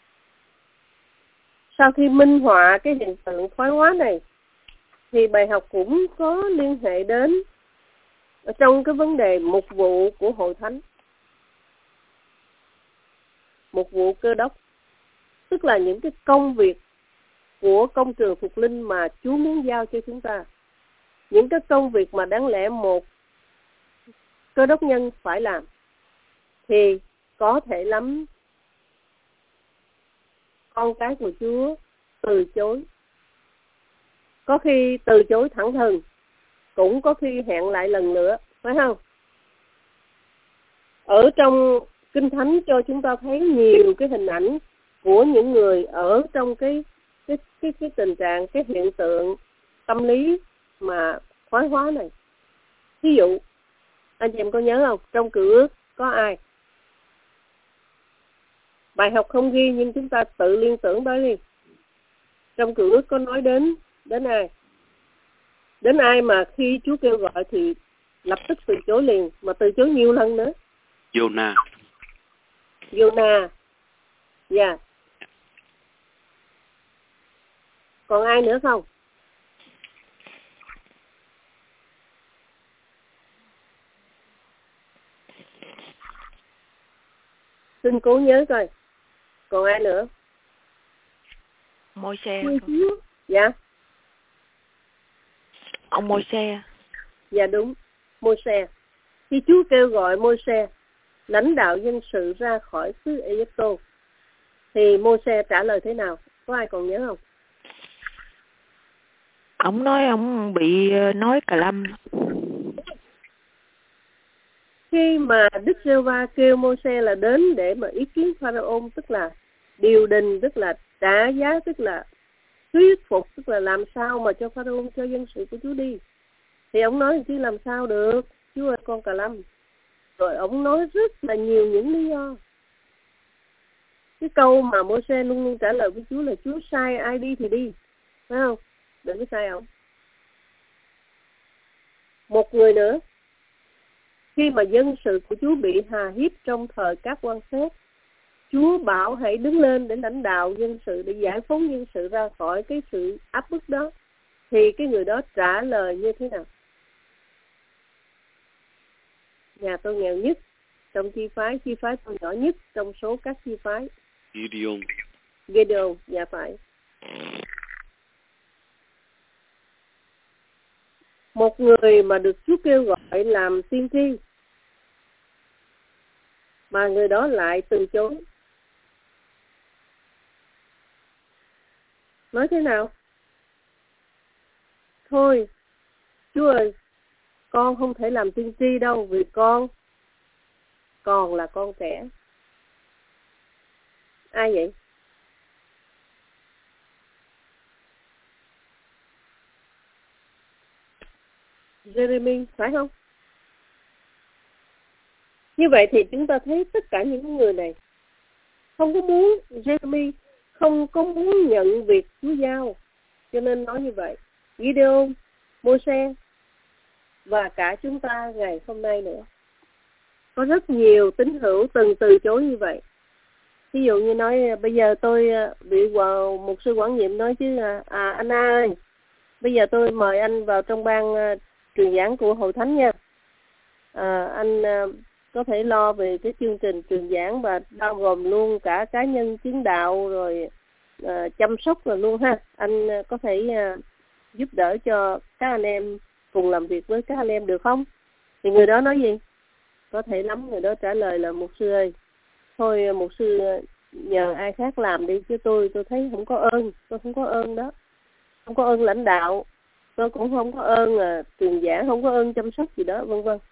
Sau khi minh họa cái hiện tượng thoái hóa này, thì bài học cũng có liên hệ đến ở trong cái vấn đề mục vụ của hội thánh. Mục vụ Cơ Đốc, tức là những cái công việc của công trường phục linh mà Chúa muốn giao cho chúng ta. Những cái công việc mà đáng lẽ một Cơ Đốc nhân phải làm, thì có thể lắm con cái của Chúa từ chối. Có khi từ chối thẳng thừng, cũng có khi hẹn lại lần nữa, phải không? Ở trong Kinh Thánh cho chúng ta thấy nhiều cái hình ảnh của những người ở trong cái tình trạng, cái hiện tượng tâm lý mà thoái hóa này. Ví dụ, anh chị em có nhớ không? Trong Cựu Ước có ai? Bài học không ghi nhưng chúng ta tự liên tưởng tới đi. Trong Cựu Ước có nói đến ai? Đến ai mà khi Chúa kêu gọi thì lập tức từ chối liền, mà từ chối nhiều lần nữa? Jonah. Dạ. Còn ai nữa không? Xin cố nhớ coi. Còn ai nữa? Môi-se. Dạ. Ông Môi-se. Dạ đúng, Môi-se. Khi Chúa kêu gọi Môi-se lãnh đạo dân sự ra khỏi xứ Ai-cập, thì Môi-se trả lời thế nào? Có ai còn nhớ không? Ông nói ông bị nói cà lâm. Khi mà Đức Giê-hô-va kêu Môi-se là đến để mà ý kiến Pharaoh, tức là điều đình, tức là trả giá, tức là thuyết phục, tức là làm sao mà cho Pharaoh cho dân sự của Chúa đi, thì ông nói chứ làm sao được, Chúa ơi con cà lâm. Rồi ông nói rất là nhiều những lý do. Cái câu mà Môi-se luôn luôn trả lời với Chúa là Chúa sai ai đi thì đi, phải không? Đừng có sai ông. Một người nữa, khi mà dân sự của Chúa bị hà hiếp trong thời các quan xét, Chúa bảo hãy đứng lên để lãnh đạo dân sự, để giải phóng dân sự ra khỏi cái sự áp bức đó, thì cái người đó trả lời như thế nào? Nhà tôi nghèo nhất trong chi phái tôi nhỏ nhất trong số các chi phái. Gideon, dạ phải. Một người mà được Chúa kêu gọi làm tiên tri, mà người đó lại từ chối. Nói thế nào? Thôi, Chúa ơi, con không thể làm tiên tri đâu, vì con còn là con trẻ. Ai vậy? Jeremy, phải không? Như vậy thì chúng ta thấy tất cả những người này không có muốn, Jeremy không có muốn nhận việc Chúa giao, cho nên nói như vậy. Gideon, Môi-se và cả chúng ta ngày hôm nay nữa. Có rất nhiều tín hữu từng từ chối như vậy. Ví dụ như nói bây giờ tôi bị một sư quản nhiệm nói chứ anh ơi, bây giờ tôi mời anh vào trong ban truyền giảng của Hội Thánh nha. Anh có thể lo về cái chương trình truyền giảng và bao gồm luôn cả cá nhân chứng đạo rồi chăm sóc rồi luôn ha. Anh có thể giúp đỡ cho các anh em cùng làm việc với các anh em được không? Thì người đó nói gì? Có thể lắm. Người đó trả lời là mục sư ơi, thôi mục sư nhờ ai khác làm đi, chứ tôi thấy không có ơn. Tôi không có ơn đó. Không có ơn lãnh đạo. Tôi cũng không có ơn truyền giảng, không có ơn chăm sóc gì đó, vân vân.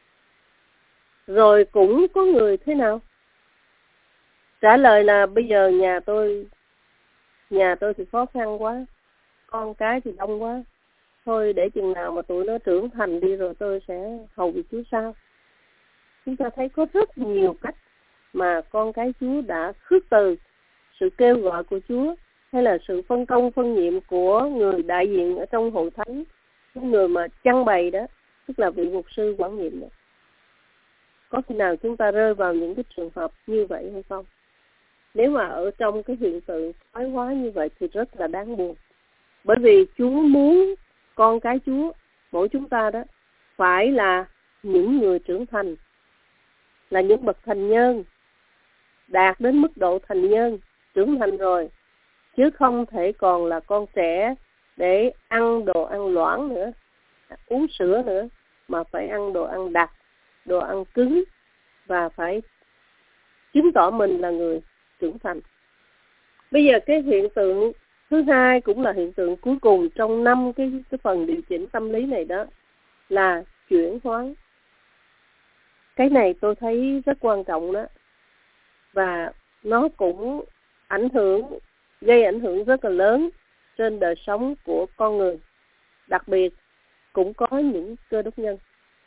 Rồi cũng có người thế nào? Trả lời là bây giờ nhà tôi thì khó khăn quá, con cái thì đông quá, thôi để chừng nào mà tụi nó trưởng thành đi rồi tôi sẽ hầu việc Chúa sau. Chúng ta thấy có rất nhiều cách mà con cái Chúa đã khước từ sự kêu gọi của Chúa, hay là sự phân công phân nhiệm của người đại diện ở trong hội thánh, những người mà trưng bày đó, tức là vị mục sư quản nhiệm đó. Có khi nào chúng ta rơi vào những cái trường hợp như vậy hay không? Nếu mà ở trong cái hiện tượng thoái hóa như vậy thì rất là đáng buồn. Bởi vì Chúa muốn con cái Chúa, mỗi chúng ta đó, phải là những người trưởng thành, là những bậc thành nhân, đạt đến mức độ thành nhân, trưởng thành rồi, chứ không thể còn là con trẻ để ăn đồ ăn loãng nữa, uống sữa nữa, mà phải ăn đồ ăn đặc, đồ ăn cứng, và phải chứng tỏ mình là người trưởng thành. Bây giờ cái hiện tượng thứ hai cũng là hiện tượng cuối cùng trong 5 cái phần điều chỉnh tâm lý này đó là chuyển hóa. Cái này tôi thấy rất quan trọng đó, và nó cũng gây ảnh hưởng rất là lớn trên đời sống của con người, đặc biệt cũng có những cơ đốc nhân.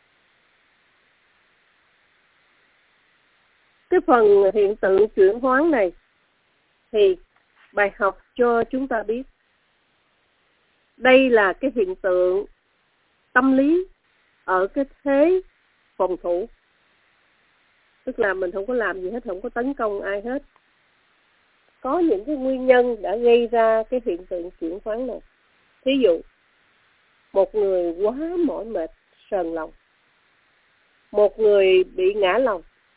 Cái phần hiện tượng chuyển hóa này thì bài học cho chúng ta biết đây là cái hiện tượng tâm lý ở cái thế phòng thủ, tức là mình không có làm gì hết, không có tấn công ai hết. Có những cái nguyên nhân đã gây ra cái hiện tượng chuyển hóa này. Thí dụ, một người quá mỏi mệt, sờn lòng, một người bị ngã lòng,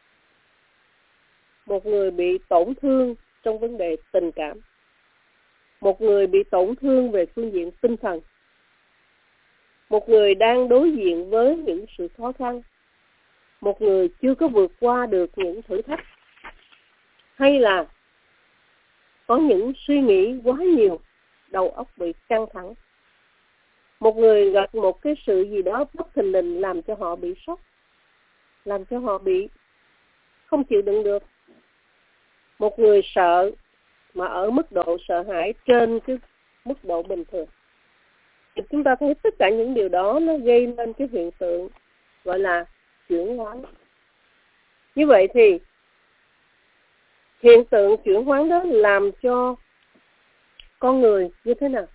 một người bị tổn thương trong vấn đề tình cảm, một người bị tổn thương về phương diện tinh thần, một người đang đối diện với những sự khó khăn, một người chưa có vượt qua được những thử thách, hay là có những suy nghĩ quá nhiều, đầu óc bị căng thẳng, một người gặp một cái sự gì đó bất thình lình làm cho họ bị sốc, làm cho họ bị không chịu đựng được, một người sợ mà ở mức độ sợ hãi trên cái mức độ bình thường. Thì chúng ta thấy tất cả những điều đó nó gây nên cái hiện tượng gọi là chuyển hóa. Như vậy thì hiện tượng chuyển hóa đó làm cho con người như thế nào?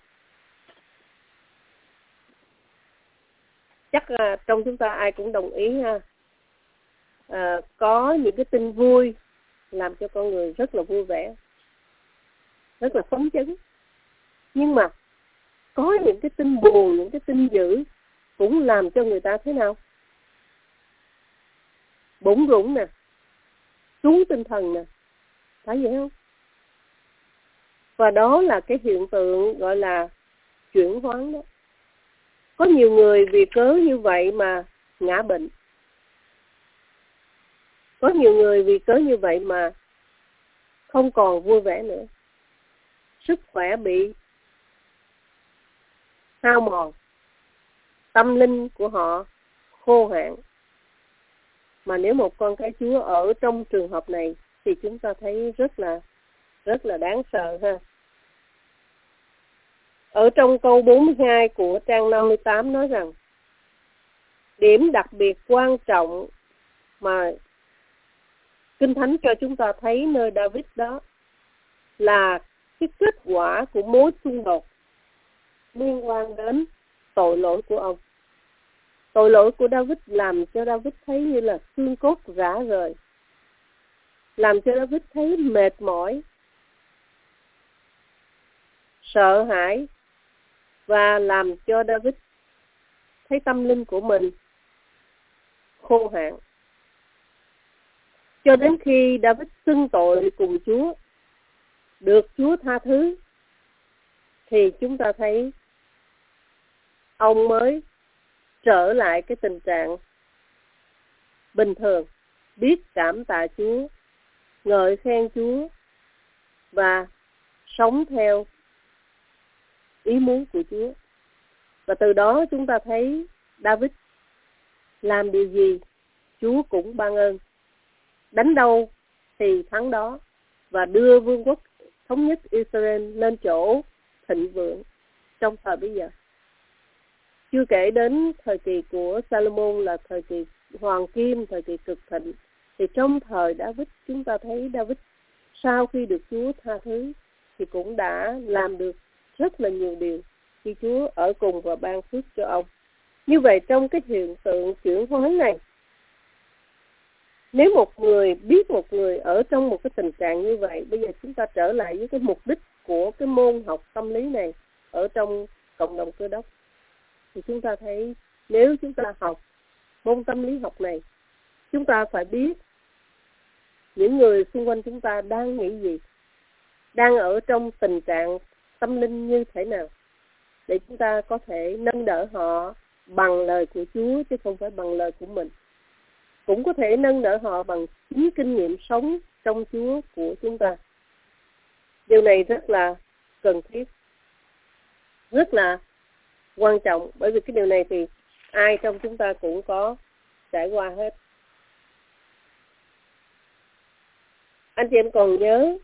Chắc trong chúng ta ai cũng đồng ý ha. Có những cái tin vui làm cho con người rất là vui vẻ, rất là phấn chấn. Nhưng mà có những cái tin buồn, những cái tin dữ cũng làm cho người ta thế nào? Bủn rủn nè, xuống tinh thần nè, phải vậy không? Và đó là cái hiện tượng gọi là chuyển hóa đó. Có nhiều người vì cớ như vậy mà ngã bệnh. Có nhiều người vì cớ như vậy mà không còn vui vẻ nữa. Sức khỏe bị hao mòn. tâm linh của họ khô hạn. Mà nếu một con cái Chúa ở trong trường hợp này thì chúng ta thấy rất là đáng sợ ha. Ở trong câu 42 của trang 58 nói rằng điểm đặc biệt quan trọng mà Kinh Thánh cho chúng ta thấy nơi David đó là cái kết quả của mối xung đột liên quan đến tội lỗi của ông. Tội lỗi của David làm cho David thấy như là xương cốt rã rời, làm cho David thấy mệt mỏi, sợ hãi, và làm cho David thấy tâm linh của mình khô hạn. Cho đến khi David xưng tội cùng Chúa, được Chúa tha thứ, thì chúng ta thấy ông mới trở lại cái tình trạng bình thường, biết cảm tạ Chúa, ngợi khen Chúa và sống theo ý muốn của Chúa. Và từ đó chúng ta thấy David làm điều gì Chúa cũng ban ơn, đánh đâu thì thắng đó, và đưa vương quốc thống nhất Israel lên chỗ thịnh vượng trong thời bây giờ. Chưa kể đến thời kỳ của Salomon là thời kỳ hoàng kim, thời kỳ cực thịnh, thì trong thời David chúng ta thấy David sau khi được Chúa tha thứ thì cũng đã làm được rất là nhiều điều khi Chúa ở cùng và ban phước cho ông. Như vậy trong cái hiện tượng chuyển hóa này, nếu một người biết một người ở trong một cái tình trạng như vậy, bây giờ chúng ta trở lại với cái mục đích của cái môn học tâm lý này ở trong cộng đồng Cơ Đốc, thì chúng ta thấy nếu chúng ta học môn tâm lý học này, chúng ta phải biết những người xung quanh chúng ta đang nghĩ gì, đang ở trong tình trạng tâm linh như thế nào, để chúng ta có thể nâng đỡ họ bằng lời của Chúa chứ không phải bằng lời của mình. Cũng có thể nâng đỡ họ bằng chính kinh nghiệm sống trong Chúa của chúng ta. Điều này rất là cần thiết, rất là quan trọng, bởi vì cái điều này thì ai trong chúng ta cũng có trải qua hết. Anh chị em còn nhớ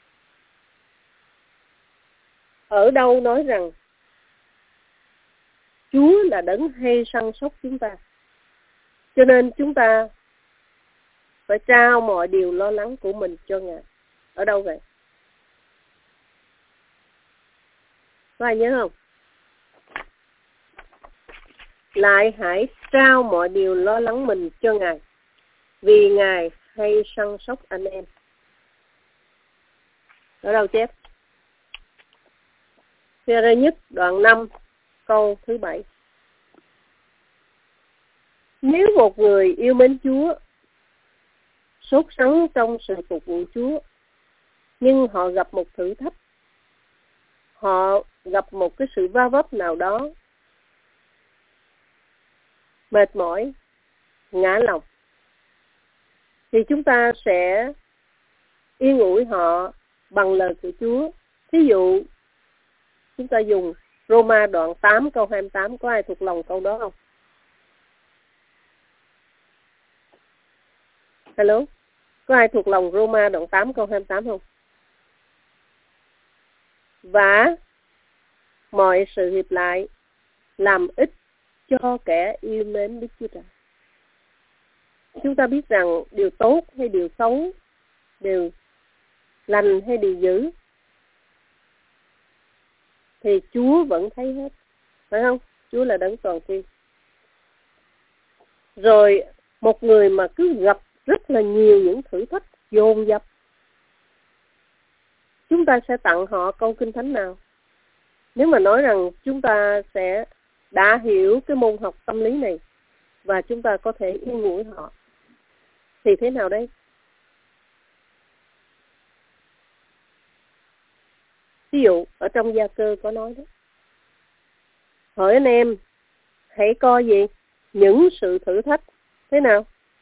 ở đâu nói rằng Chúa là đấng hay săn sóc chúng ta, cho nên chúng ta phải trao mọi điều lo lắng của mình cho Ngài. Ở đâu vậy? Có ai nhớ không? Lại hãy trao mọi điều lo lắng mình cho Ngài, vì Ngài hay săn sóc anh em. Ở đâu chép? Phê-rơ nhất đoạn 5 câu thứ 7. Nếu một người yêu mến Chúa, sốt sắng trong sự phục vụ Chúa, nhưng họ gặp một thử thách, họ gặp một cái sự va vấp nào đó, mệt mỏi, ngã lòng, thì chúng ta sẽ yên ủi họ bằng lời của Chúa. Thí dụ chúng ta dùng Roma đoạn 8 câu 28, có ai thuộc lòng câu đó không? Hello? Có ai thuộc lòng Roma đoạn 8 câu 28 không? Và mọi sự hiệp lại làm ích cho kẻ yêu mến Đức Chúa Trời. Chúng ta biết rằng điều tốt hay điều xấu, điều lành hay điều dữ, thì Chúa vẫn thấy hết, phải không? Chúa là đấng toàn tri. Rồi một người mà cứ gặp rất là nhiều những thử thách dồn dập, chúng ta sẽ tặng họ câu Kinh Thánh nào? Nếu mà nói rằng chúng ta sẽ đã hiểu cái môn học tâm lý này và chúng ta có thể yên ủi họ, thì thế nào đây? Ví dụ ở trong Gia Cơ có nói đó, hỏi anh em hãy coi gì những sự thử thách thế nào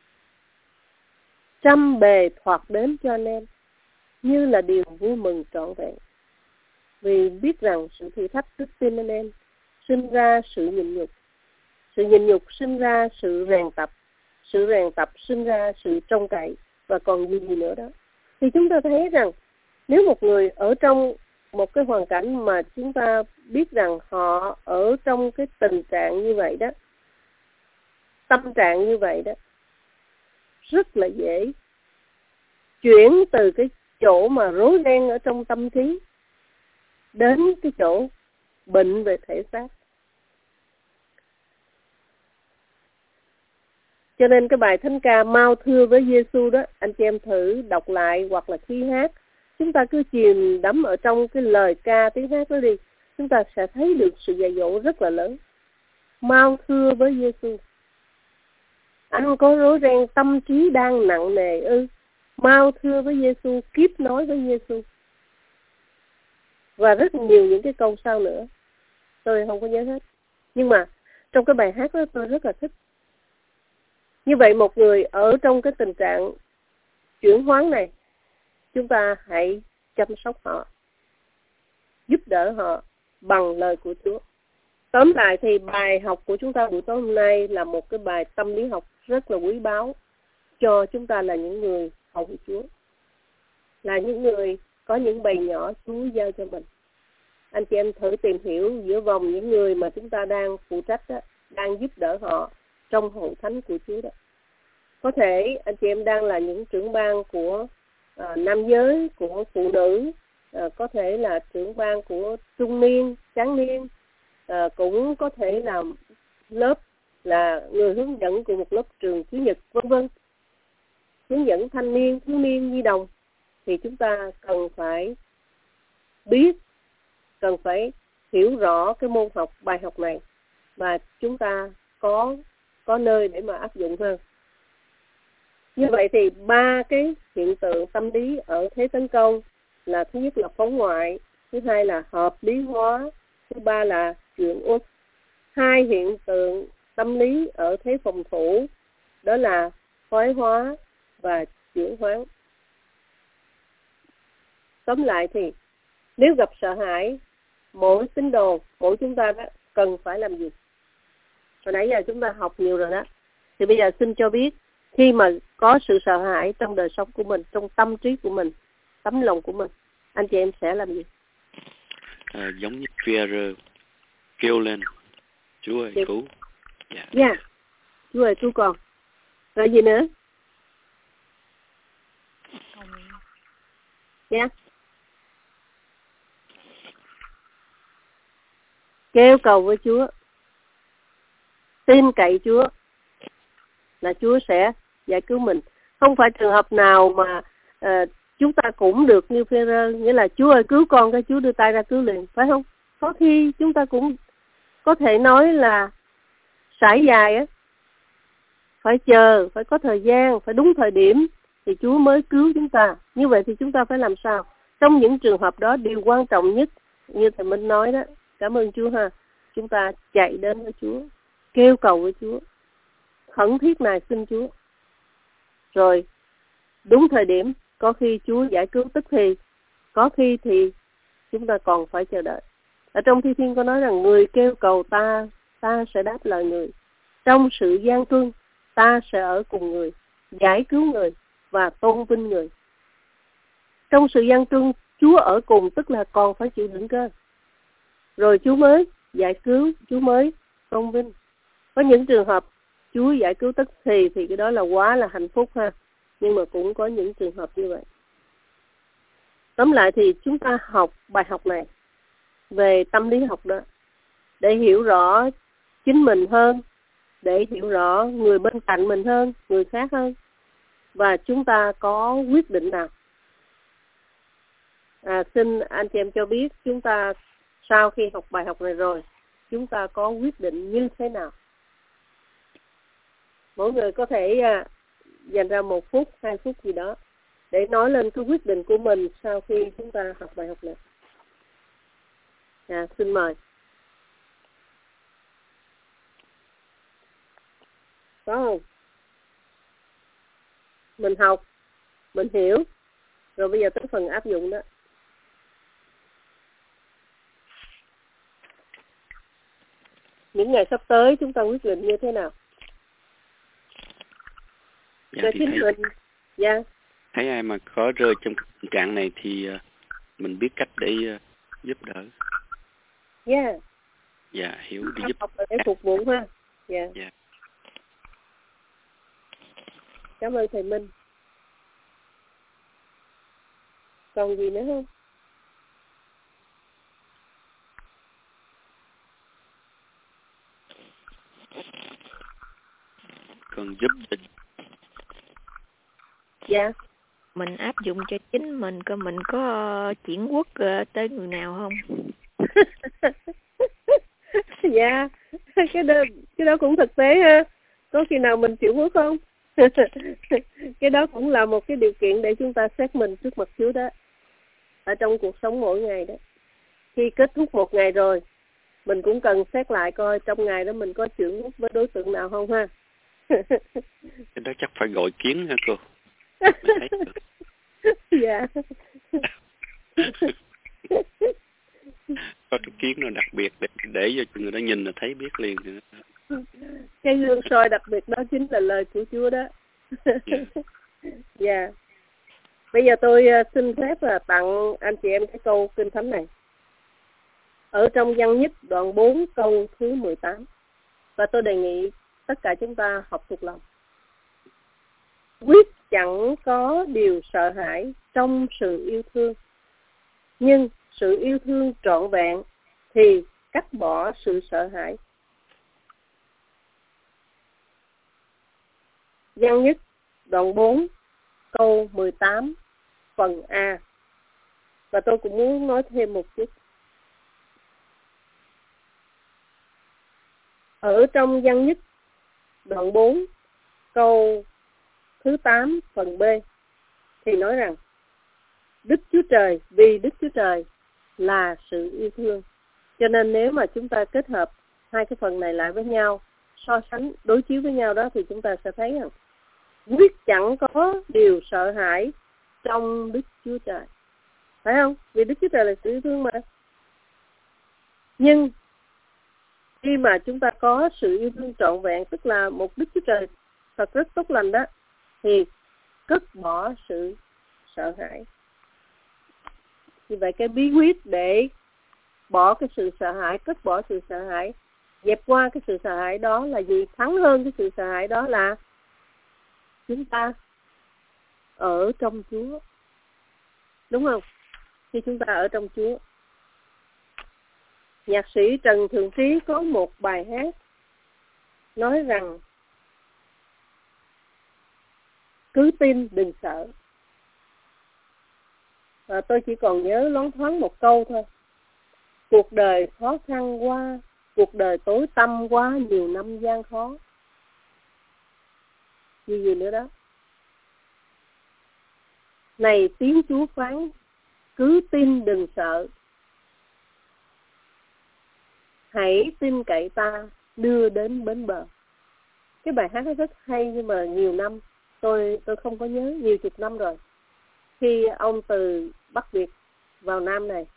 trăm bề thoạt đến cho anh em như là điều vui mừng trọn vẹn, vì biết rằng sự thử thách đức tin anh em sinh ra sự nhịn nhục, Sự nhịn nhục sinh ra sự rèn tập. Sự rèn tập sinh ra sự trông cậy. Và còn gì nữa đó. Thì chúng ta thấy rằng nếu một người ở trong một cái hoàn cảnh mà chúng ta biết rằng họ ở trong cái tình trạng như vậy đó, tâm trạng như vậy đó, rất là dễ chuyển từ cái chỗ mà rối ren ở trong tâm trí đến cái chỗ bệnh về thể xác. Cho nên cái bài thánh ca Mau thưa với Giêsu đó, anh chị em thử đọc lại, hoặc là khi hát, chúng ta cứ chìm đắm ở trong cái lời ca tiếng hát đó đi, chúng ta sẽ thấy được sự dạy dỗ rất là lớn. Mau thưa với Giêsu. Anh có rối ren, tâm trí đang nặng nề ư? Mau thưa với Giêsu, kiếp nói với Giêsu. Và rất nhiều những cái câu sau nữa, tôi không có nhớ hết. Nhưng mà trong cái bài hát đó tôi rất là thích. Như vậy một người ở trong cái tình trạng chuyển hóa này, chúng ta hãy chăm sóc họ, giúp đỡ họ bằng lời của Chúa. Tóm lại thì bài học của chúng ta buổi tối hôm nay là một cái bài tâm lý học rất là quý báu cho chúng ta là những người hầu Chúa, là những người có những bầy nhỏ Chúa giao cho mình. Anh chị em thử tìm hiểu giữa vòng những người mà chúng ta đang phụ trách đó, đang giúp đỡ họ trong hội thánh của Chúa đó. Có thể anh chị em đang là những trưởng ban của nam giới, của phụ nữ, có thể là trưởng ban của trung niên, tráng niên, cũng có thể là lớp là người hướng dẫn của một lớp trường Chủ nhật, vân vân, hướng dẫn thanh niên, thiếu niên, nhi đồng. Thì chúng ta cần phải biết, cần phải hiểu rõ cái môn học, bài học này, và chúng ta có nơi để mà áp dụng hơn. Như vậy thì 3 cái hiện tượng tâm lý ở thế tấn công là: thứ nhất là phóng ngoại, thứ hai là hợp lý hóa, thứ ba là chuyển uất. 2 hiện tượng tâm lý ở thế phòng thủ, đó là thoái hóa và chuyển hóa. Tóm lại thì nếu gặp sợ hãi, mỗi tín đồ, mỗi chúng ta đó cần phải làm gì? Hồi nãy giờ chúng ta học nhiều rồi đó. Thì bây giờ xin cho biết, khi mà có sự sợ hãi trong đời sống của mình, trong tâm trí của mình, tấm lòng của mình, anh chị em sẽ làm gì? Giống như Pierre kêu lên, Chúa ơi cứu. Dạ, Chúa ơi cứu con. Rồi gì nữa? Dạ. Kêu cầu với Chúa, tin cậy Chúa là Chúa sẽ giải cứu mình. Không phải trường hợp nào mà chúng ta cũng được như Phêrô, nghĩa là Chúa ơi cứu con, cái Chúa đưa tay ra cứu liền, phải không? Có khi chúng ta cũng có thể nói là sải dài á, phải chờ, phải có thời gian, phải đúng thời điểm thì Chúa mới cứu chúng ta. Như vậy thì chúng ta phải làm sao? Trong những trường hợp đó, điều quan trọng nhất như thầy Minh nói đó, cảm ơn Chúa ha, chúng ta chạy đến với Chúa, kêu cầu với Chúa, khẩn thiết này xin Chúa. Rồi đúng thời điểm, có khi Chúa giải cứu tức thì, có khi thì chúng ta còn phải chờ đợi. Ở trong Thi Thiên có nói rằng người kêu cầu ta, ta sẽ đáp lời người. Trong sự gian truân, ta sẽ ở cùng người, giải cứu người và tôn vinh người. Trong sự gian truân, Chúa ở cùng, tức là còn phải chịu đựng cơ. Rồi Chúa mới giải cứu, Chúa mới tôn vinh. Có những trường hợp Chúa giải cứu tức thì cái đó là quá là hạnh phúc ha. Nhưng mà cũng có những trường hợp như vậy. Tóm lại thì chúng ta học bài học này về tâm lý học đó để hiểu rõ chính mình hơn, để hiểu rõ người bên cạnh mình hơn, người khác hơn, và chúng ta có quyết định nào. Xin anh chị em cho biết chúng ta sau khi học bài học này rồi, chúng ta có quyết định như thế nào. Mỗi người có thể dành ra 1 phút, 2 phút gì đó để nói lên cái quyết định của mình sau khi chúng ta học bài học này. Xin mời. Có không? Mình học, mình hiểu, rồi bây giờ tới phần áp dụng đó. những ngày sắp tới chúng ta quyết định như thế nào? Dạ, thì chính mình. Dạ. Thấy ai mà có rơi trong tình trạng này thì mình biết cách để giúp đỡ. Dạ. Dạ, hiểu để giúp. Học để phục vụ ha. Dạ. Dạ. Cảm ơn thầy Minh. Còn gì nữa không? Còn giúp cho... Dạ. Mình áp dụng cho chính mình, coi mình có chuyển quốc tới người nào không? Dạ. Cái đó cũng thực tế ha. Có khi nào mình chuyển quốc không? Cái đó cũng là một cái điều kiện để chúng ta xét mình trước mặt Chúa đó. Ở trong cuộc sống mỗi ngày đó. Khi kết thúc một ngày rồi, mình cũng cần xét lại coi trong ngày đó mình có chuyển quốc với đối tượng nào không ha. Cái đó chắc phải gọi kiến hả cô? Dạ. Có cái kiến nào đặc biệt để cho người ta nhìn là thấy biết liền. Cái gương soi đặc biệt đó chính là lời của Chúa đó. Dạ. Bây giờ tôi xin phép là tặng anh chị em cái câu Kinh Thánh này. Ở trong Văn Nhất đoạn 4 câu thứ 18. Và tôi đề nghị tất cả chúng ta học thuộc lòng. Quyết chẳng có điều sợ hãi trong sự yêu thương, nhưng sự yêu thương trọn vẹn thì cắt bỏ sự sợ hãi. Văn Nhất đoạn 4 câu 18 phần A. Và tôi cũng muốn nói thêm một chút. Ở trong Văn Nhất đoạn 4 câu thứ 8 phần B thì nói rằng Đức Chúa Trời, vì Đức Chúa Trời là sự yêu thương. Cho nên nếu mà chúng ta kết hợp hai cái phần này lại với nhau, so sánh, đối chiếu với nhau đó, thì chúng ta sẽ thấy rằng quyết chẳng có điều sợ hãi trong Đức Chúa Trời. Phải không? Vì Đức Chúa Trời là sự yêu thương mà. Nhưng khi mà chúng ta có sự yêu thương trọn vẹn, tức là một Đức Chúa Trời thật rất tốt lành đó, thì cất bỏ sự sợ hãi. Vì vậy cái bí quyết để bỏ cái sự sợ hãi, cất bỏ sự sợ hãi, dẹp qua cái sự sợ hãi đó là gì? Thắng hơn cái sự sợ hãi đó là chúng ta ở trong Chúa. Đúng không? Khi chúng ta ở trong Chúa. Nhạc sĩ Trần Thường Trí có một bài hát nói rằng cứ tin đừng sợ. Và tôi chỉ còn nhớ loáng thoáng một câu thôi. Cuộc đời khó khăn quá, cuộc đời tối tăm quá, nhiều năm gian khó. Gì nữa đó. Này tiếng Chúa phán, cứ tin đừng sợ. Hãy tin cậy ta, đưa đến bến bờ. Cái bài hát nó rất hay, nhưng mà nhiều năm tôi không có nhớ, nhiều chục năm rồi. Khi ông từ Bắc Việt vào Nam này,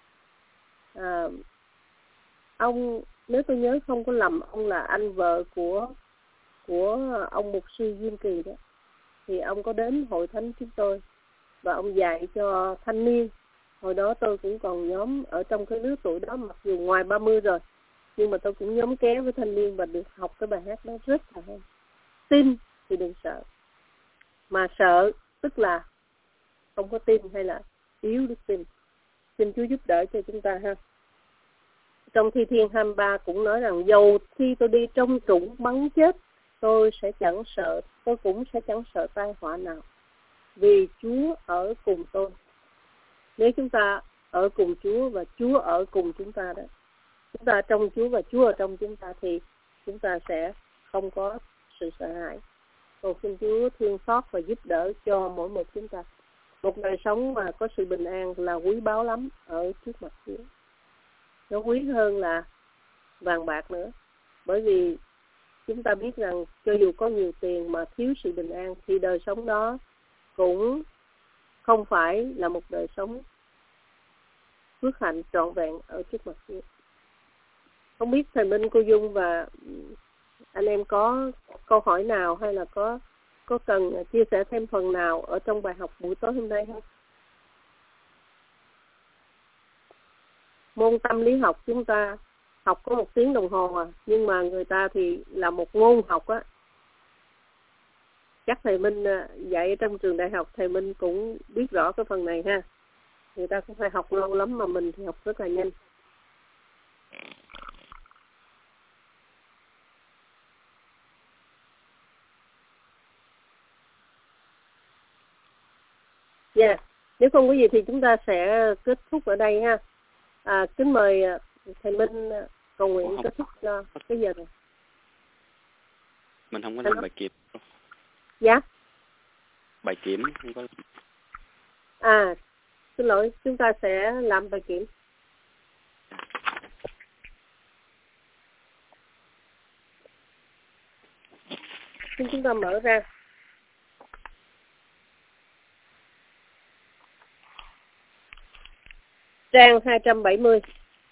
ông, nếu tôi nhớ không có lầm, ông là anh vợ của ông mục sư Diên Kỳ đó. Thì ông có đến hội thánh chúng tôi và ông dạy cho thanh niên. Hồi đó tôi cũng còn nhóm ở trong cái lứa tuổi đó, mặc dù ngoài 30 rồi, nhưng mà tôi cũng nhóm ké với thanh niên và được học cái bài hát đó rất là hay. Tin thì đừng sợ. Mà sợ tức là không có tin hay là yếu đức tin. Xin Chúa giúp đỡ cho chúng ta ha. Trong Thi Thiên 23 cũng nói rằng dầu khi tôi đi trong trũng bắn chết, tôi cũng sẽ chẳng sợ tai họa nào, vì Chúa ở cùng tôi. Nếu chúng ta ở cùng Chúa và Chúa ở cùng chúng ta đó, chúng ta trong Chúa và Chúa ở trong chúng ta, thì chúng ta sẽ không có sự sợ hãi. Cầu xin Chúa thương xót và giúp đỡ cho mỗi một chúng ta. Một đời sống mà có sự bình an là quý báu lắm ở trước mặt Chúa. Nó quý hơn là vàng bạc nữa. Bởi vì chúng ta biết rằng cho dù có nhiều tiền mà thiếu sự bình an, thì đời sống đó cũng không phải là một đời sống phước hạnh trọn vẹn ở trước mặt Chúa. Không biết thầy Minh, cô Dung và anh em có câu hỏi nào hay là có cần chia sẻ thêm phần nào ở trong bài học buổi tối hôm nay không? Môn tâm lý học chúng ta học có 1 tiếng đồng hồ nhưng mà người ta thì là một môn học á. Chắc thầy Minh dạy trong trường đại học, thầy Minh cũng biết rõ cái phần này ha. Người ta cũng phải học lâu lắm mà mình thì học rất là nhanh. Yeah. Nếu không có gì thì chúng ta sẽ kết thúc ở đây ha. Kính mời thầy Minh cầu nguyện kết thúc cho cái giờ này. Mình không có làm bài kiểm. Dạ. Bài kiểm không có. Xin lỗi, chúng ta sẽ làm bài kiểm. Xin chúng ta mở ra. Trang 270.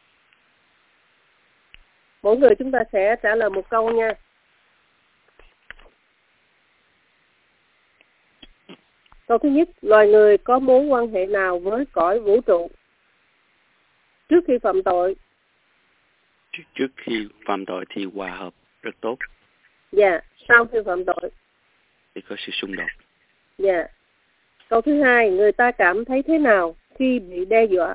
Mỗi người chúng ta sẽ trả lời một câu nha. Câu thứ nhất, loài người có mối quan hệ nào với cõi vũ trụ trước khi phạm tội? Trước khi phạm tội thì hòa hợp rất tốt. Dạ, sau khi phạm tội thì có sự xung đột. Dạ. Câu thứ hai, người ta cảm thấy thế nào khi bị đe dọa?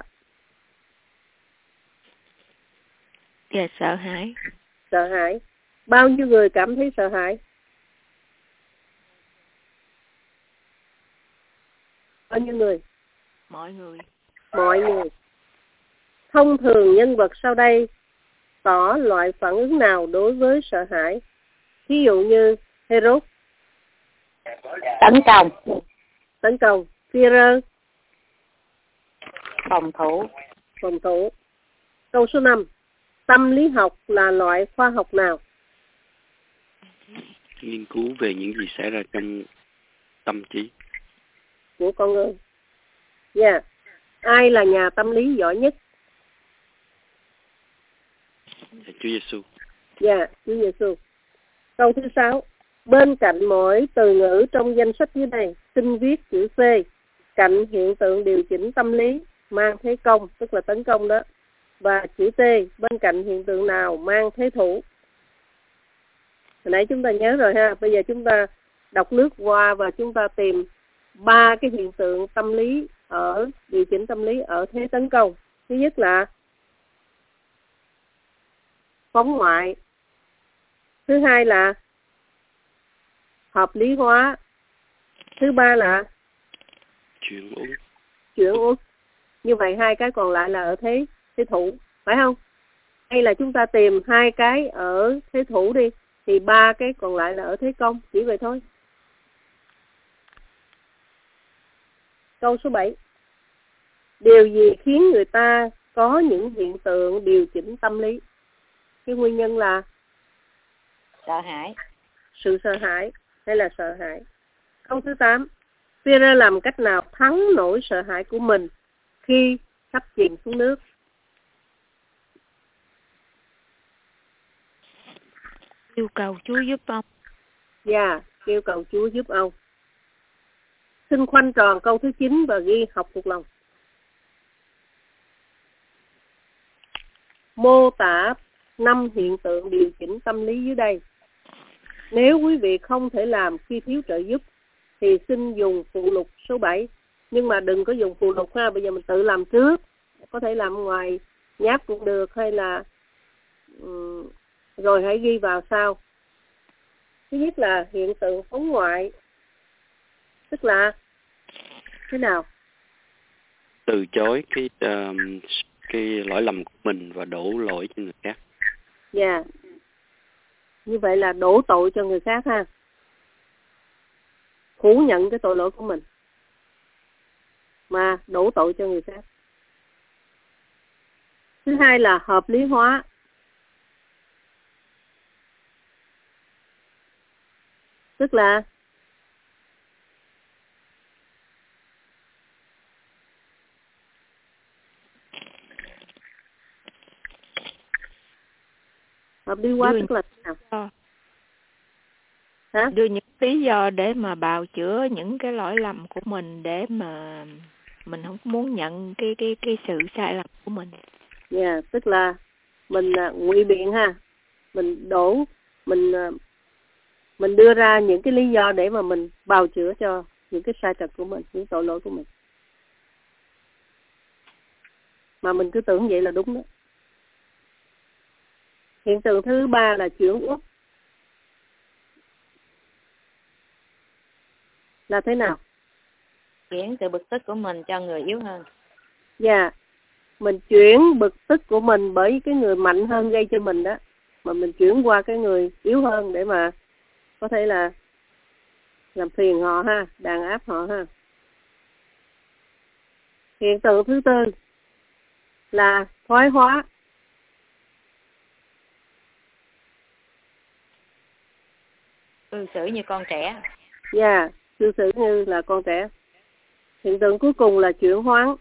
Dạ, sợ hãi. Sợ hãi. Bao nhiêu người cảm thấy sợ hãi? Bao nhiêu người? Mọi người. Mọi người. Thông thường nhân vật sau đây tỏ loại phản ứng nào đối với sợ hãi? Ví dụ như Herod. Tấn công. Tấn công. Führer. Phòng thủ. Phòng thủ. Câu số 5. Tâm lý học là loại khoa học nào? Nghiên cứu về những gì xảy ra trong tâm trí của con người. Dạ. Ai là nhà tâm lý giỏi nhất? Chúa Giêsu. Dạ, Chúa Giêsu. Câu thứ 6. Bên cạnh mỗi từ ngữ trong danh sách dưới đây, xin viết chữ C cạnh hiện tượng điều chỉnh tâm lý mang thế công, tức là tấn công đó. Và chữ T bên cạnh hiện tượng nào mang thế thủ. Hồi nãy chúng ta nhớ rồi ha. Bây giờ chúng ta đọc lướt qua và chúng ta tìm 3 cái hiện tượng tâm lý ở điều chỉnh tâm lý ở thế tấn công. Thứ nhất là phóng ngoại. Thứ hai là hợp lý hóa. Thứ ba là chuyển uất. Như vậy 2 cái còn lại là ở thế thủ, phải không? Hay là chúng ta tìm 2 cái ở thế thủ đi, thì 3 cái còn lại là ở thế công, chỉ vậy thôi. Câu số 7. Điều gì khiến người ta có những hiện tượng điều chỉnh tâm lý? Cái nguyên nhân là sợ hãi. Sự sợ hãi hay là sợ hãi? Câu thứ 8. Führer làm cách nào thắng nổi sợ hãi của mình khi sắp chìm xuống nước? Yêu cầu Chúa giúp ông. Dạ, kêu cầu Chúa giúp ông. Xin khoanh tròn câu thứ 9 và ghi học thuộc lòng. Mô tả 5 hiện tượng điều chỉnh tâm lý dưới đây. Nếu quý vị không thể làm khi thiếu trợ giúp thì xin dùng phụ lục số 7. Nhưng mà đừng có dùng phụ lục ha, bây giờ mình tự làm trước. Có thể làm ngoài nháp cũng được, hay là rồi hãy ghi vào sau. Thứ nhất là hiện tượng phóng ngoại. Tức là thế nào? Từ chối cái lỗi lầm của mình và đổ lỗi cho người khác. Dạ. Như vậy là đổ tội cho người khác ha. Phủ nhận cái tội lỗi của mình mà đổ tội cho người khác. Thứ hai là hợp lý hóa. Tức là Hợp lý hóa tức là thế nào? Hả? Đưa những lý do để mà bào chữa những cái lỗi lầm của mình, để mà mình không muốn nhận cái sự sai lầm của mình. Dạ, tức là mình ngụy biện ha, mình đổ, mình đưa ra những cái lý do để mà mình bào chữa cho những cái sai trật của mình, những tội lỗi của mình. Mà mình cứ tưởng vậy là đúng đó. Hiện tượng thứ ba là chuyển uất. Là thế nào? Chuyển sự bực tức của mình cho người yếu hơn. Dạ, mình chuyển bực tức của mình bởi cái người mạnh hơn gây cho mình đó, mà mình chuyển qua cái người yếu hơn để mà có thể là làm phiền họ ha, đàn áp họ ha. Hiện tượng thứ tư là thoái hóa. Cư xử như con trẻ. Dạ, cư xử như là con trẻ. Hiện tượng cuối cùng là chuyển hoán.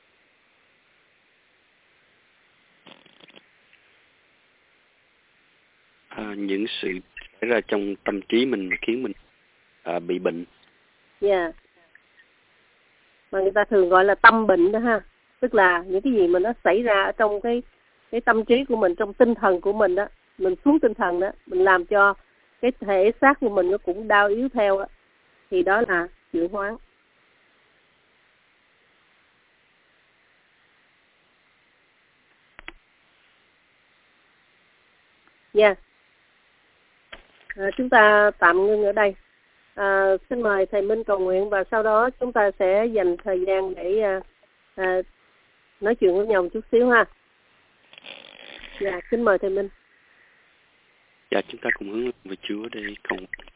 Những sự xảy ra trong tâm trí mình khiến mình bị bệnh. Dạ. Mà người ta thường gọi là tâm bệnh đó ha. Tức là những cái gì mà nó xảy ra ở trong cái tâm trí của mình, trong tinh thần của mình đó, mình xuống tinh thần đó, mình làm cho cái thể xác của mình nó cũng đau yếu theo đó. Thì đó là chuyển hoán. Nha. Chúng ta tạm ngưng ở đây. Xin mời thầy Minh cầu nguyện và sau đó chúng ta sẽ dành thời gian để nói chuyện với nhau một chút xíu ha. Dạ, xin mời thầy Minh. Dạ, chúng ta cùng hướng về Chúa để cầu.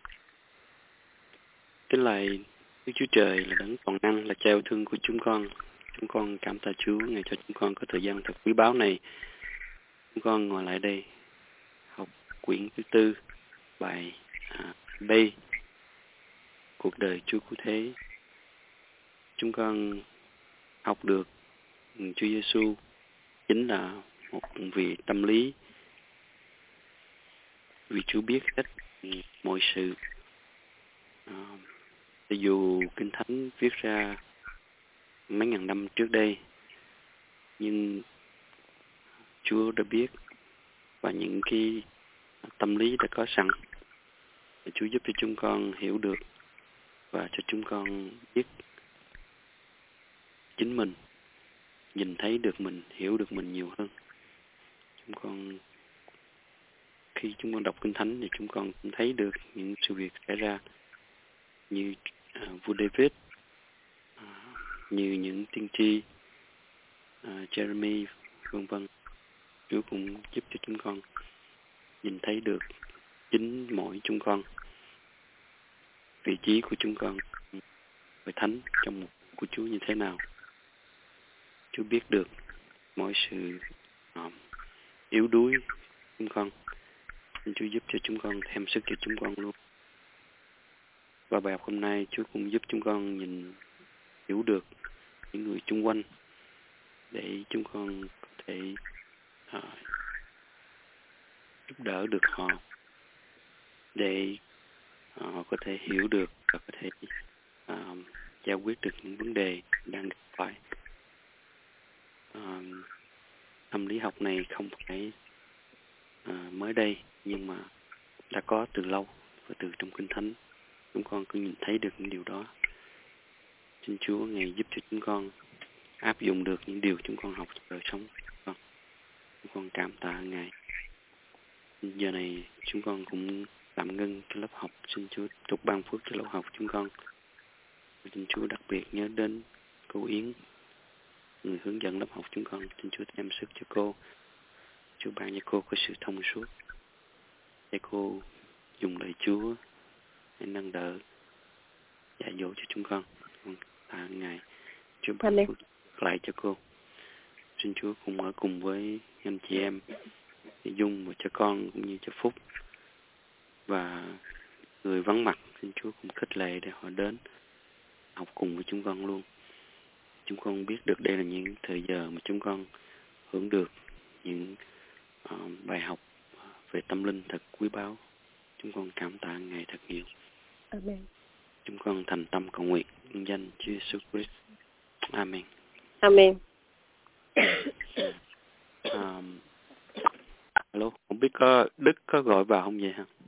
Kính lạy Đức Chúa Trời là đấng toàn năng, là Cha yêu thương của chúng con. Chúng con cảm tạ Chúa ngày cho chúng con có thời gian thật quý báu này. Chúng con ngồi lại đây học quyển thứ tư, bài B, cuộc đời Chúa Cứu Thế. Chúng con học được Chúa Giêsu chính là một vị tâm lý, vì Chúa biết hết mọi sự. Dù Kinh Thánh viết ra mấy ngàn năm trước đây, nhưng Chúa đã biết, và những cái tâm lý đã có sẵn. Chúa giúp cho chúng con hiểu được và cho chúng con biết chính mình, nhìn thấy được mình, hiểu được mình nhiều hơn. Khi chúng con đọc Kinh Thánh thì chúng con cũng thấy được những sự việc xảy ra như vua David, như những tiên tri Jeremy, vân vân. Chúa cũng giúp cho chúng con nhìn thấy được chính mỗi chúng con, vị trí của chúng con với Thánh trong một của Chúa như thế nào. Chúa biết được mọi sự yếu đuối chúng con. Xin Chúa giúp cho chúng con, thêm sức cho chúng con luôn. Và bài học hôm nay Chúa cũng giúp chúng con hiểu được những người chung quanh, để chúng con có thể giúp đỡ được họ, để họ có thể hiểu được và có thể giải quyết được những vấn đề đang gặp phải. Tâm lý học này không phải mới đây, nhưng mà đã có từ lâu, và từ trong Kinh Thánh chúng con cứ nhìn thấy được những điều đó. Xin Chúa ngày giúp cho chúng con áp dụng được những điều chúng con học trong đời sống. Chúng con cảm tạ Ngài. Giờ này chúng con cũng tạm ngưng cái lớp học. Xin Chúa tục ban phước cho lớp học chúng con. Xin Chúa đặc biệt nhớ đến cô Yến, người hướng dẫn lớp học chúng con. Xin Chúa thêm sức cho cô. Chúa ban cho cô có sự thông suốt, để cô dùng lời Chúa để nâng đỡ, dạy dỗ cho chúng con. Tạ Ngài. Chúa ban phước lại cho cô. Xin Chúa cùng ở cùng với anh chị em, để Dung và cho con cũng như cho Phúc và người vắng mặt. Xin Chúa cũng khích lệ để họ đến học cùng với chúng con luôn. Chúng con biết được đây là những thời giờ mà chúng con hưởng được những bài học về tâm linh thật quý báu. Chúng con cảm tạ Ngài thật nhiều. Amen. Chúng con thành tâm cầu nguyện nhân danh Chúa Jesus Christ. Amen. Amen. Alo, không biết có Đức có gọi vào không vậy hả?